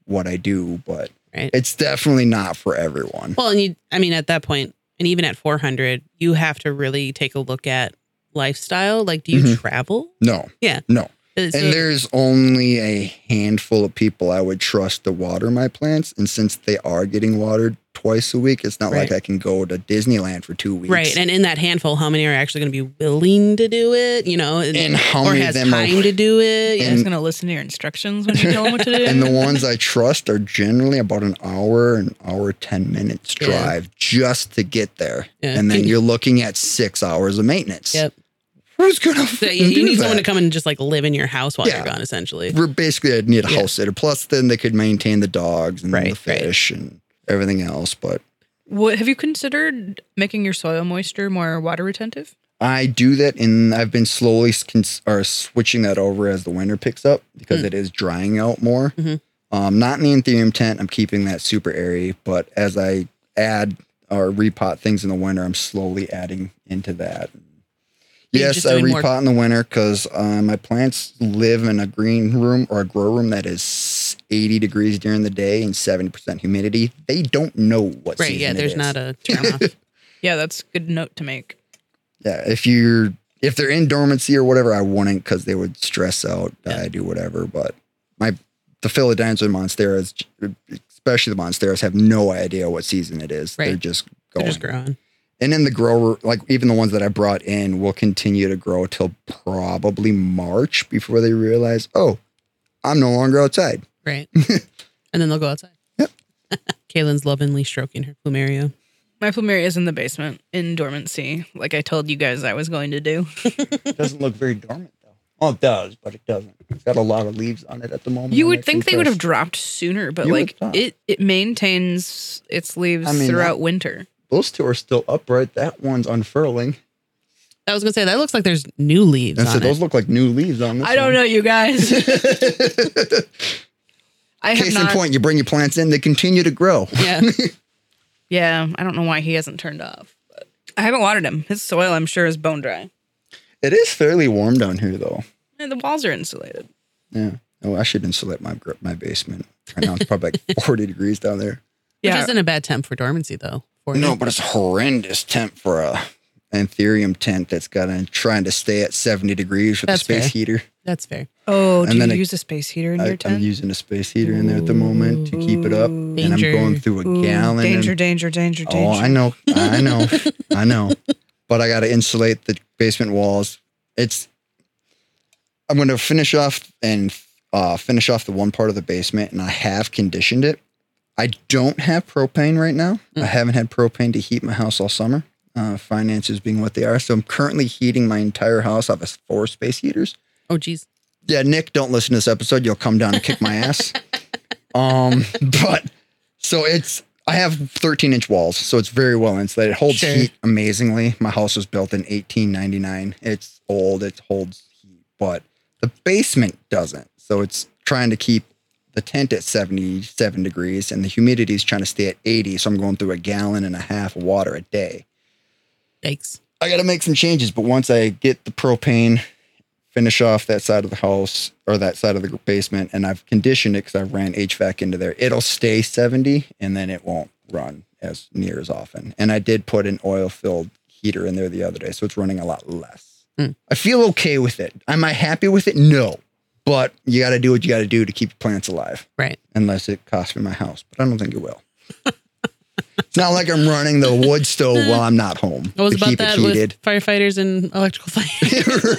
what I do, but Right. it's definitely not for everyone. Well, and you, I mean, at that point, and even at four hundred, you have to really take a look at lifestyle. Like, do you Mhm. travel? No. Yeah. No. Uh, so- And there's only a handful of people I would trust to water my plants. And since they are getting watered twice a week, it's not Right. like I can go to Disneyland for two weeks. Right. And in that handful, how many are actually going to be willing to do it? You know, And how or many of has them are- time to do it? You Yeah. guys gonna listen to your instructions when you tell them what to do? And the ones I trust are generally about an hour, an hour, ten minutes Yeah. drive just to get there. Yeah. And then you're looking at six hours of maintenance. Yep. Who's going to So you, you do need that? someone to come and just like live in your house while Yeah. you're gone, essentially. We're basically, I'd need a Yeah. house sitter. Plus, then they could maintain the dogs and Right, the fish and everything else. But What have you considered making your soil moisture more water retentive? I do that, and I've been slowly cons- or switching that over as the winter picks up because Mm. it is drying out more. Mhm. Um, not in the Ethereum tent, I'm keeping that super airy, but as I add or repot things in the winter, I'm slowly adding into that. You're Yes, just I doing repot more- in the winter because uh, my plants live in a green room or a grow room that is eighty degrees during the day and seventy percent humidity. They don't know what Right. season Yeah. it There's is. not a turn off. Yeah, that's a good note to make. Yeah, if you're if they're in dormancy or whatever, I wouldn't because they would stress out, Yeah. die, do whatever. But my the philodendron monsteras, especially the monsteras, have no idea what season it is. Right. They're just They're going. just growing. And then the grower, like even the ones that I brought in, will continue to grow till probably March before they realize, oh, I'm no longer outside. Right. And then they'll go outside. Yep. Kaylin's lovingly stroking her plumeria. My plumeria is in the basement in dormancy, like I told you guys I was going to do. It doesn't look very dormant though. Well, it does, but it doesn't. It's got a lot of leaves on it at the moment. You I'm would actually think they would have impressed. dropped sooner, but You would like thought. it, it maintains its leaves I mean, throughout that- winter. Those two are still upright. That one's unfurling. I was gonna say that looks like there's new leaves And so on those it. look like new leaves on this. I don't one. know, you guys. I have Case not. in point, you bring your plants in, they continue to grow. Yeah. Yeah, I don't know why he hasn't turned off. But I haven't watered him. His soil, I'm sure, is bone dry. It is fairly warm down here, though. And the walls are insulated. Yeah. Oh, I should insulate my gr- my basement. Right now it's probably like forty degrees down there. Which Yeah, isn't a bad temp for dormancy though. For No, you. but it's a horrendous temp for a Anthurium tent that's got to trying to stay at seventy degrees with That's a space fair. heater. That's fair. Oh, And do you then it- use a space heater in I, your I'm tent? using a space heater in there at the moment to keep it up, and I'm Danger. going through a Ooh, gallon. danger, and- danger, danger, danger. Oh, I know, I know, I know. But I got to insulate the basement walls. It's. I'm going to finish off and uh, finish off the one part of the basement, and I have conditioned it. I don't have propane right now. Mm. I haven't had propane to heat my house all summer. Uh, finances being what they are, so I'm currently heating my entire house off of four space heaters. Oh geez. Yeah, Nick, don't listen to this episode. You'll come down and kick my ass. Um, but so it's I have thirteen inch walls, so it's very well insulated. It holds Sure. heat amazingly. My house was built in eighteen ninety-nine. It's old. It holds heat, but the basement doesn't. So it's trying to keep the tent at seventy-seven degrees, and the humidity is trying to stay at eighty. So I'm going through a gallon and a half of water a day. Yikes. I got to make some changes, but once I get the propane, finish off that side of the house or that side of the basement, and I've conditioned it because I ran H V A C into there, it'll stay seventy and then it won't run as near as often. And I did put an oil filled heater in there the other day, so it's running a lot less. Hmm. I feel okay with it. Am I happy with it? No. But you got to do what you got to do to keep your plants alive, Right. unless it costs me my house. But I don't think it will. It's not like I'm running the wood stove while I'm not home What was to about keep that it heated. with firefighters and electrical fire?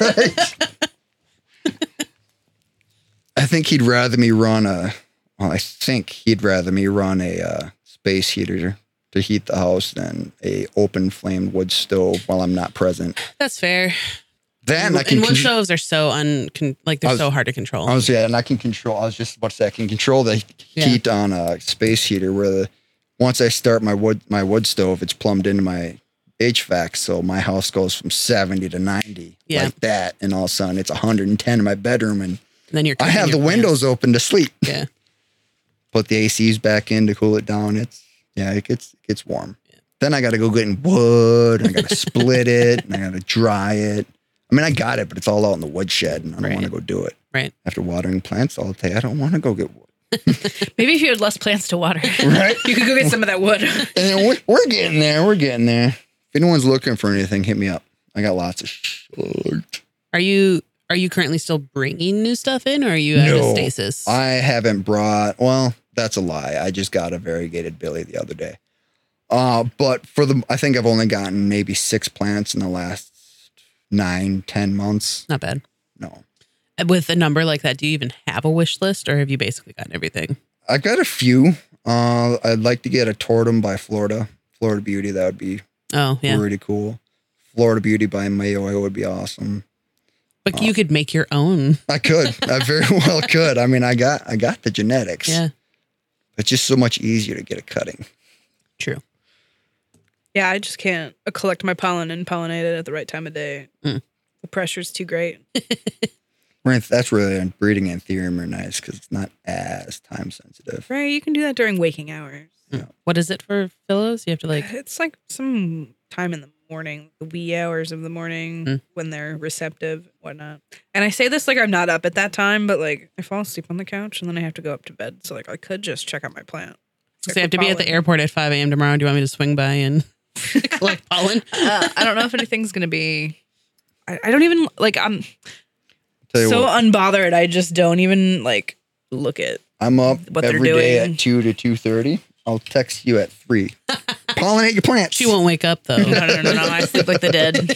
Right. I think he'd rather me run a. Well, I think he'd rather me run a uh, space heater to heat the house than a open flamed wood stove while I'm not present. That's fair. Then and I can. wood con- stoves are so un like they're I was- so hard to control. I was yeah, and I can control. I was just about to say I can control the Yeah. heat on a space heater. Where the once I start my wood my wood stove, it's plumbed into my H V A C, so my house goes from seventy to ninety Yeah. like that, and all of a sudden it's one hundred ten in my bedroom, and and then you're I cooking have the your windows open to sleep. plants. Put the A Cs back in to cool it down. It's yeah, it gets it gets warm. Then I got to go get in wood, and I got to split it, and I got to dry it. I mean, I got it, but it's all out in the woodshed, and I don't Right. want to go do it. Right. After watering plants all day, I don't want to go get wood. Maybe if you had less plants to water, Right? you could go get some of that wood. And we're, we're getting there. We're getting there. If anyone's looking for anything, hit me up. I got lots of shit. Are you are you currently still bringing new stuff in, or are you at a No, stasis? I haven't brought, well, that's a lie. I just got a variegated Billy the other day. Uh, but for the, I think I've only gotten maybe six plants in the last nine, ten months. Not bad. No. With a number like that, do you even have a wish list, or have you basically gotten everything? I got a few. Uh, I'd like to get a Tortum by Florida. Florida Beauty, that would be Oh, yeah. pretty cool. Florida Beauty by Mayo would be awesome. But you could make your own. I could. I very well could. I mean, I got I got the genetics. Yeah, It's just so much easier to get a cutting. true. Yeah, I just can't uh, collect my pollen and pollinate it at the right time of day. Mm. The pressure's too great. Right, that's where breeding anthurium are nice because it's not as time sensitive. Right, you can do that during waking hours. What is it for Phillies? You have to like. It's like some time in the morning, the wee hours of the morning Mm. when they're receptive and whatnot. And I say this like I'm not up at that time, but like I fall asleep on the couch and then I have to go up to bed. So like I could just check out my plant. So I have to be at the airport at five a.m. tomorrow. Do you want me to swing by and collect pollen? Uh, I don't know if anything's gonna be. I, I don't even like. I'm Tell you so what, unbothered. I just don't even like look at. I'm up what they're every day doing. at two to two thirty. I'll text you at three. Pollinate your plants. She won't wake up though. No, no, no, no. I sleep like the dead.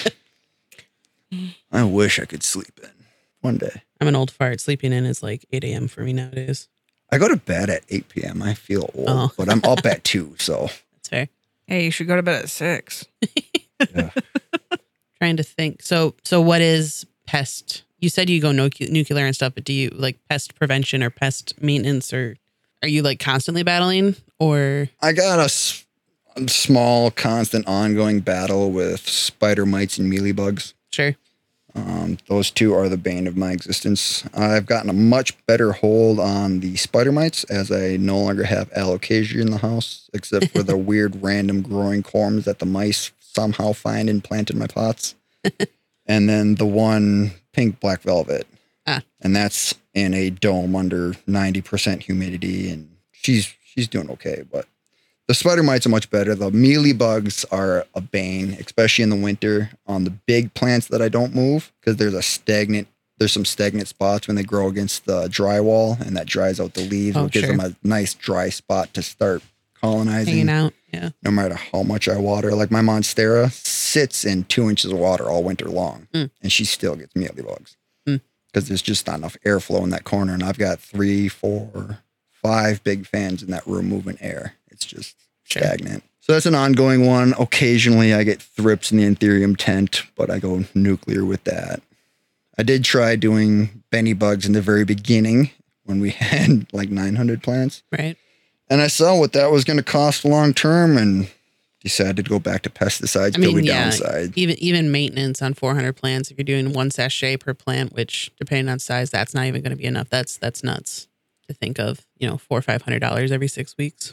I wish I could sleep in one day. I'm an old fart. Sleeping in is like eight a.m. for me nowadays. I go to bed at eight p.m. I feel old, Oh. but I'm up at two. So That's fair. Hey, you should go to bed at six. yeah. Trying to think. So, so what is pest? You said you go no- nuclear and stuff, but do you like pest prevention or pest maintenance, or are you like constantly battling? Or I got a, s- a small, constant, ongoing battle with spider mites and mealybugs. sure, Um, those two are the bane of my existence. I've gotten a much better hold on the spider mites as I no longer have alocasia in the house, except for the weird random growing corms that the mice somehow find and plant in my pots. And then the one pink black velvet. Ah. And that's in a dome under ninety percent humidity, and she's she's doing okay, but the spider mites are much better. The mealy bugs are a bane, especially in the winter on the big plants that I don't move because there's a stagnant, there's some stagnant spots when they grow against the drywall and that dries out the leaves, Oh, which gives sure. them a nice dry spot to start colonizing. hanging out. Yeah. No matter how much I water. Like my Monstera sits in two inches of water all winter long Mm. and she still gets mealy bugs Mm. because there's just not enough airflow in that corner. And I've got three, four, five big fans in that room moving air. It's just Sure. stagnant. So that's an ongoing one. Occasionally I get thrips in the Anthurium tent, but I go nuclear with that. I did try doing Benny bugs in the very beginning when we had like nine hundred plants. Right. And I saw what that was going to cost long term and decided to go back to pesticides I till mean, we yeah, downside. even even maintenance on four hundred plants. If you're doing one sachet per plant, which depending on size, that's not even going to be enough. That's that's nuts to think of. You know, four or five hundred dollars every six weeks.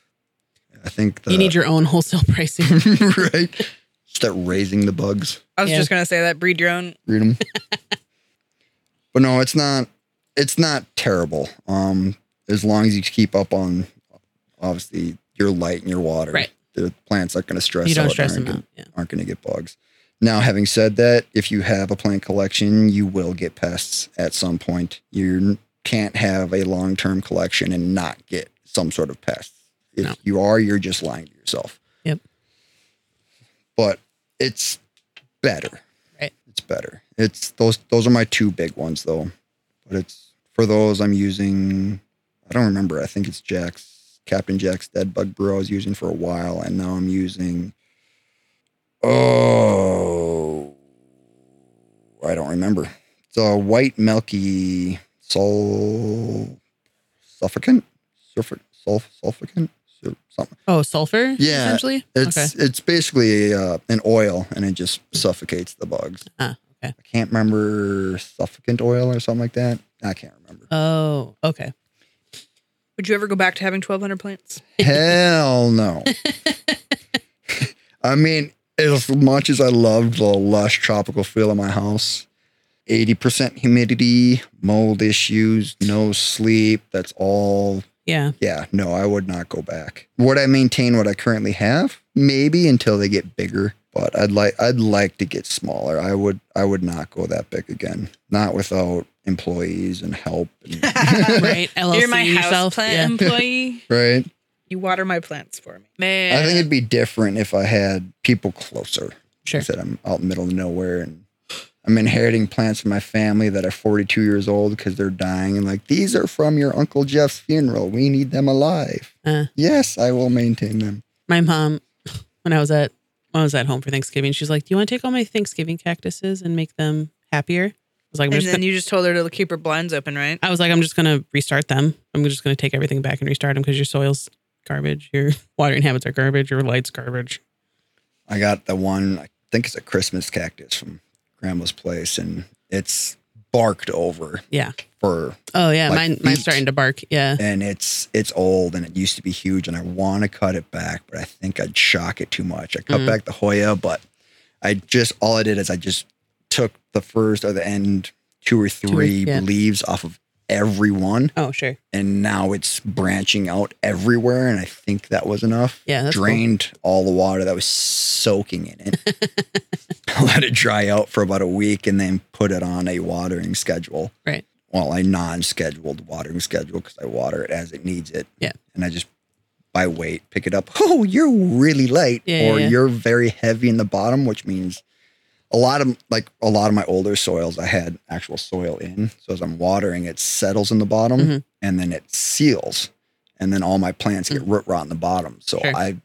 I think the, you need your own wholesale pricing. right. Start raising the bugs. I was Yeah. just gonna say that breed your own. Read them. But no, it's not. It's not terrible. Um, as long as you keep up on, obviously, your light and your water. Right. The plants aren't going to stress. You don't out, stress aren't them gonna- out. Yeah. Aren't going to get bugs. Now, having said that, if you have a plant collection, you will get pests at some point. You can't have a long-term collection and not get some sort of pests. If No. you are, you're just lying to yourself. Yep. But it's better. Right. It's better. It's those those are my two big ones though. But it's for those I'm using I don't remember. I think it's Jack's Captain Jack's Dead Bug Brew I was using for a while, and now I'm using oh I don't remember. It's a white milky sul suffocant? Sulf sulf sulficant? Sur- something. Oh, sulfur. Yeah, Essentially. It's Okay. it's basically uh, an oil, and it just suffocates the bugs. Ah, okay. I can't remember suffocant oil or something like that. I can't remember. Oh, okay. Would you ever go back to having twelve hundred plants? Hell no. I mean, as much as I loved the lush tropical feel of my house, eighty percent humidity, mold issues, no sleep. That's all. Yeah. Yeah, no, I would not go back. Would I maintain what I currently have? Maybe until they get bigger, but I'd like I'd like to get smaller. I would I would not go that big again. Not without employees and help. And Right. L L C You're my yourself. houseplant Yeah. employee. right? You water my plants for me. Man. I think it'd be different if I had people closer. Sure. I said I'm out in the middle of nowhere and I'm inheriting plants from my family that are forty-two years old because they're dying. And like, these are from your Uncle Jeff's funeral. We need them alive. Uh, Yes, I will maintain them. my mom, when I was at when I was at home for Thanksgiving, she's like, "Do you want to take all my Thanksgiving cactuses and make them happier?" I was like, I'm and just then gonna, you just told her to keep her blinds open, right? I was like, I'm just gonna restart them. I'm just gonna take everything back and restart them because your soil's garbage, your watering habits are garbage, your light's garbage. I got the one, I think it's a Christmas cactus from Grandma's place, and it's barked over Yeah. for, Oh yeah, Like mine feet. mine's starting to bark. Yeah. and it's it's old, and it used to be huge, and I want to cut it back, but I think I'd shock it too much. I cut Mhm. back the Hoya, but I just, all I did is I just took the first or the end two or three yeah. leaves off of every one, Oh sure. and now it's branching out everywhere, and I think that was enough. Yeah. That's cool. Drained all the water that was soaking in it. Let it dry out for about a week and then put it on a watering schedule. Right. Well, a non-scheduled watering schedule because I water it as it needs it. Yeah. And I just, by weight, pick it up. Oh, you're really light. Yeah, or yeah, yeah. you're very heavy in the bottom, which means a lot of, like a lot of my older soils, I had actual soil in. So as I'm watering, it settles in the bottom Mhm. and then it seals. And then all my plants get root rot in the bottom. So Sure. I've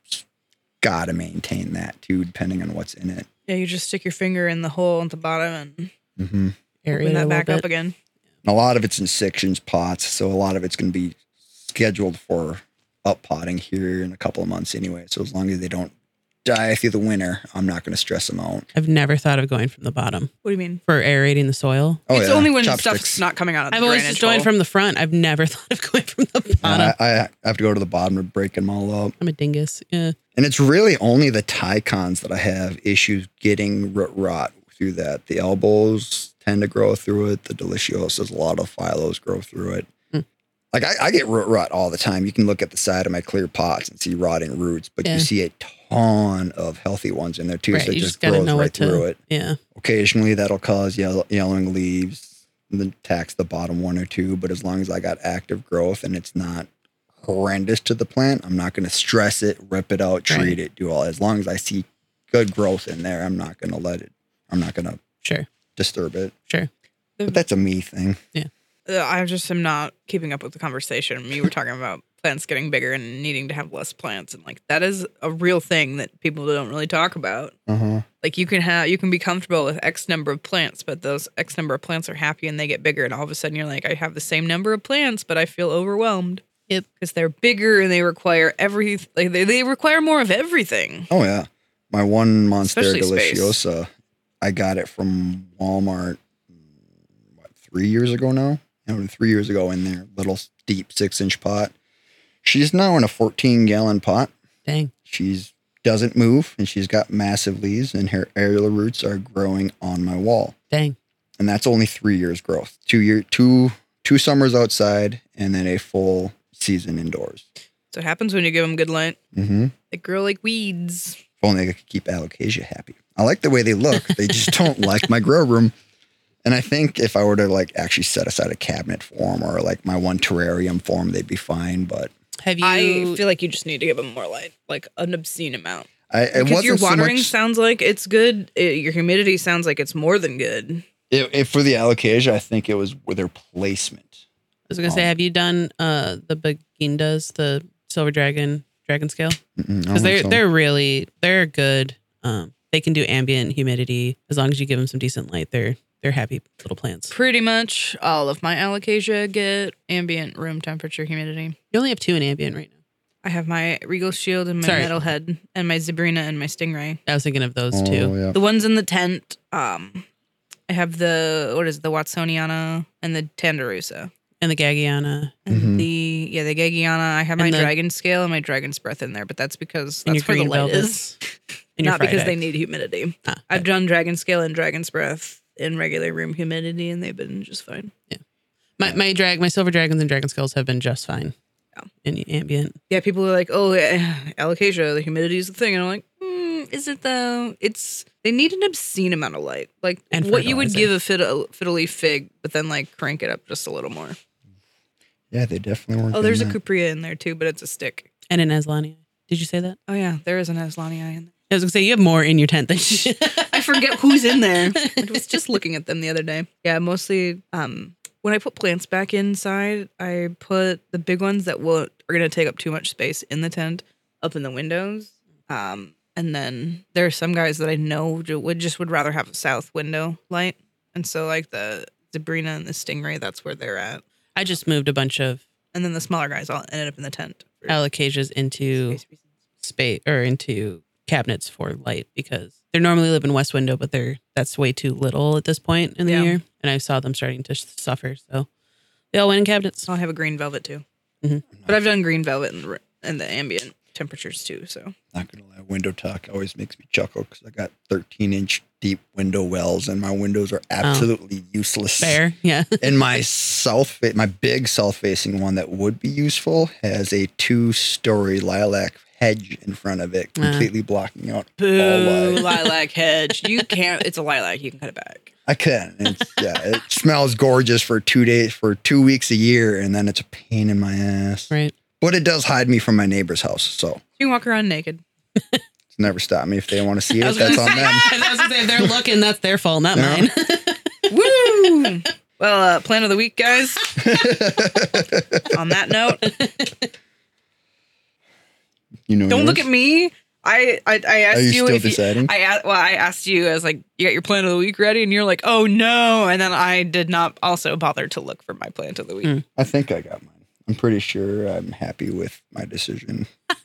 got to maintain that too, depending on what's in it. Yeah, you just stick your finger in the hole at the bottom and Mm-hmm. Aerate open it a that little back up bit. again. A lot of it's in sections pots, so a lot of it's going to be scheduled for up potting here in a couple of months anyway. So as long as they don't die through the winter, I'm not going to stress them out. I've never thought of going from the bottom What do you mean? for aerating the soil. Oh, it's yeah. only when Chopsticks. stuff's not coming out of the I've always drainage just going hole. from the front. I've never thought of going from the bottom. Yeah, I, I have to go to the bottom to break them all up. I'm a dingus. Yeah. And it's really only the Tycons that I have issues getting root rot through that. The elbows tend to grow through it. The Deliciosas, a lot of Phylos grow through it. Hmm. Like I, I get root rot all the time. You can look at the side of my clear pots and see rotting roots, but Yeah. you see a ton of healthy ones in there too. Right, So it you just, just gotta grows know right what to- through it. Yeah. Occasionally that'll cause yellow, yellowing leaves and then tax the bottom one or two. But as long as I got active growth and it's not horrendous to the plant, I'm not going to stress it, rip it out, treat Right. it, do all. As long as I see good growth in there, I'm not going to let it, I'm not going to Sure. disturb it. Sure. But that's a me thing. Uh, I just am not keeping up with the conversation. You were talking about plants getting bigger and needing to have less plants, and like that is a real thing that people don't really talk about. Uh-huh. Like you can have, you can be comfortable with X number of plants, but those X number of plants are happy and they get bigger, and all of a sudden you're like, I have the same number of plants, but I feel overwhelmed. Yep. Because they're bigger and they require every, like they, they require more of everything. Oh, yeah. My one Monstera Especially space. Deliciosa, I got it from Walmart, what, three years ago now? No, three years ago in their little deep six inch pot. She's now in a fourteen gallon pot. Dang. She's doesn't move and she's got massive leaves and her aerial roots are growing on my wall. Dang. And that's only three years growth. Two year, two, two summers outside and then a full season indoors. So it happens when you give them good light. Mm-hmm. They grow like weeds. If only I could keep alocasia happy. I like the way they look. They just don't like my grow room. And I think if I were to like actually set aside a cabinet for them or like my one terrarium for them, they'd be fine. But Have you? I feel like you just need to give them more light, like an obscene amount. I, it Because wasn't your watering so much, sounds like it's good. It, your humidity sounds like it's more than good. it, it, for the alocasia, I think it was with their placement. I was gonna say, have you done uh the Begindas, the Silver Dragon Dragon Scale? Mm-mm, I don't Because they're think so. they're really they're good. Um, they can do ambient humidity as long as you give them some decent light. They're they're happy little plants. Pretty much all of my alocasia get ambient room temperature humidity. You only have two in ambient right now. I have my Regal Shield and my Sorry. Metalhead and my Zebrina and my Stingray. I was thinking of those Oh, two. yeah. The ones in the tent, um, I have the, what is it, the Watsoniana and the Tanderusa. And the Gagiana. And Mhm. the, yeah, the Gagiana. I have my And the- Dragon Scale and my Dragon's Breath in there, but that's because And that's your where the green light velvets. is. And your Not because Friday. they need humidity. Ah, I've done Dragon Scale and Dragon's Breath in regular room humidity, and they've been just fine. My my drag my silver dragons and dragon skulls have been just fine. Yeah. In ambient. Yeah, people are like, "Oh, eh, alocasia, the humidity is the thing," and I'm like, mm, "Is it though? It's they need an obscene amount of light, like And what you would fertilizer. give a fiddle, fiddle leaf fig, but then like crank it up just a little more." Yeah, they definitely weren't. Oh, there's a doing that. cupria in there too, but it's a stick. And an Aslania. Did you say that? Oh yeah, there is an Aslania in there. I was gonna say you have more in your tent than she I forget who's in there. I was just looking at them the other day. Yeah, mostly um, when I put plants back inside, I put the big ones that will are going to take up too much space in the tent up in the windows. Um, and then there are some guys that I know ju- would just would rather have a south window light. And so like the Zabrina and the Stingray, that's where they're at. I just moved a bunch of And then the smaller guys all ended up in the tent. for alocasias into space reasons. space or into cabinets for light because they normally live in west window, but they're that's way too little at this point in the Yeah. year. And I saw them starting to suffer, so they all went in cabinets. So I have a green velvet too. Mhm. But I've done green velvet in the, r- in the ambient temperatures too. So Not gonna lie, window talk always makes me chuckle because I got thirteen inch deep window wells and my windows are absolutely useless. Fair, yeah. And my south, fa- my big south facing one that would be useful has a two story lilac hedge in front of it, Uh. completely blocking out all boo, light. lilac hedge. You can't. It's a lilac. You can cut it back. I can. It's, yeah, it smells gorgeous for two days, for two weeks a year, and then it's a pain in my ass. Right. But it does hide me from my neighbor's house, so You can walk around naked. it's never stopped me. If they want to see I it, was that's gonna on say, them. I was gonna say if they're looking, that's their fault, not Yeah. mine. Woo! Well, uh, plan of the week, guys. On that note, You know, don't look yours? at me. I I, I asked Are you you still if you, deciding? I a- well, I asked you. I was like, "You got your plan of the week ready?" And you're like, "Oh no!" And then I did not also bother to look for my plan of the week. Mm. I think I got mine. I'm pretty sure I'm happy with my decision.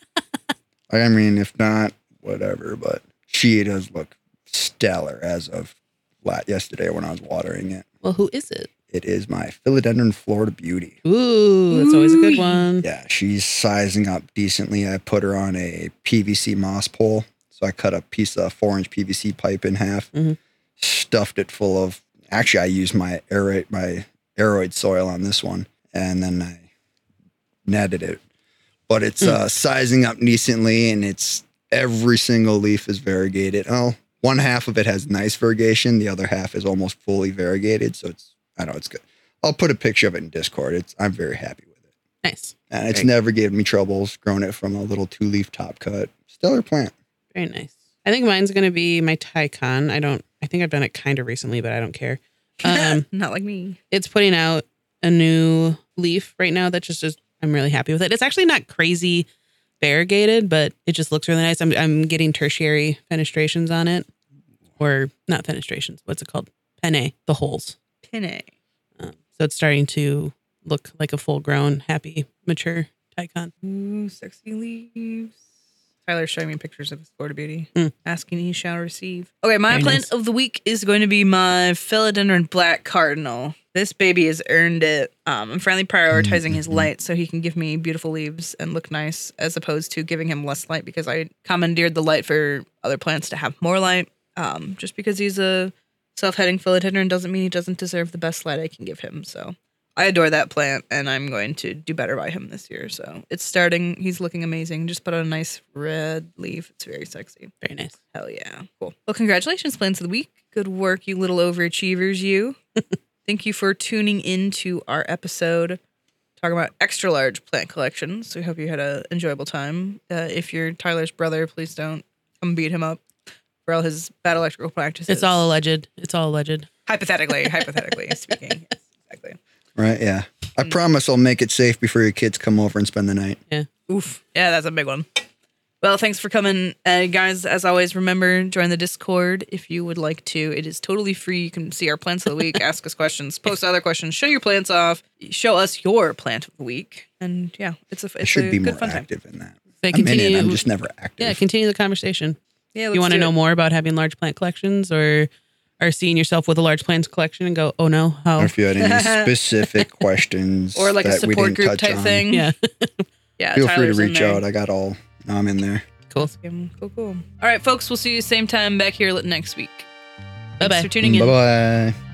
I mean, if not, whatever. But she does look stellar as of la- yesterday when I was watering it. Well, who is it? It is my Philodendron Florida Beauty. Ooh, that's always a good Ooh. one. Yeah, she's sizing up decently. I put her on a P V C moss pole. So I cut a piece of four inch P V C pipe in half, Mhm. stuffed it full of, actually I used my aeroid, my aeroid soil on this one, and then I netted it. But it's uh, sizing up decently, and it's every single leaf is variegated. Oh, one half of it has nice variegation. The other half is almost fully variegated. So it's, I know it's good. I'll put a picture of it in Discord. It's, I'm very happy with it. Nice. And it's Very never given me troubles growing it from a little two leaf top cut. Stellar plant. Very nice. I think mine's gonna be my Tycon. I don't I think I've done it kind of recently, but I don't care. Um Not like me. it's putting out a new leaf right now that just is I'm really happy with it. It's actually not crazy variegated, but it just looks really nice. I'm I'm getting tertiary fenestrations on it. Or not fenestrations. What's it called? Penne, the holes. Pinay. Um, so it's starting to look like a full grown, happy, mature Tycon. Ooh, sexy leaves. Tyler's showing me pictures of his Florida Beauty. Mm. Asking he shall receive. Okay, my Very plant nice. of the week is going to be my Philodendron Black Cardinal. This baby has earned it. Um, I'm finally prioritizing his light so he can give me beautiful leaves and look nice, as opposed to giving him less light because I commandeered the light for other plants to have more light. Um, just because he's a self-heading philodendron doesn't mean he doesn't deserve the best light I can give him. So I adore that plant, and I'm going to do better by him this year. So it's starting. He's looking amazing. Just put on a nice red leaf. It's very sexy. Very nice. Hell yeah. Cool. Well, congratulations, plants of the week. Good work, you little overachievers, you. Thank you for tuning in to our episode talking about extra large plant collections. We hope you had an enjoyable time. Uh, if you're Tyler's brother, please don't come beat him up for all his bad electrical practices. It's all alleged. It's all alleged. hypothetically, hypothetically speaking. Yes, exactly. Right? Yeah. I Mm. promise I'll make it safe before your kids come over and spend the night. Oof. Yeah, that's a big one. Well, thanks for coming. Uh, guys, as always, remember, join the Discord if you would like to. It is totally free. You can see our plants of the week, ask us questions, post other questions, show your plants off, show us your plant of the week. And yeah, it's a, I it's should a be good more fun time. active in that. They I'm in continue. it. I'm just never active. yeah, continue the conversation. Yeah, You want to know more about having large plant collections, or are seeing yourself with a large plant collection and go, oh no, how? Or if you had any specific questions Or like a that we support didn't group touch type on, thing. Yeah. Yeah, feel free to Tyler's in reach there. out. I got all. I'm in there. Cool. Cool, cool. All right, folks, we'll see you same time back here next week. Thanks Bye-bye. for tuning in. Bye bye.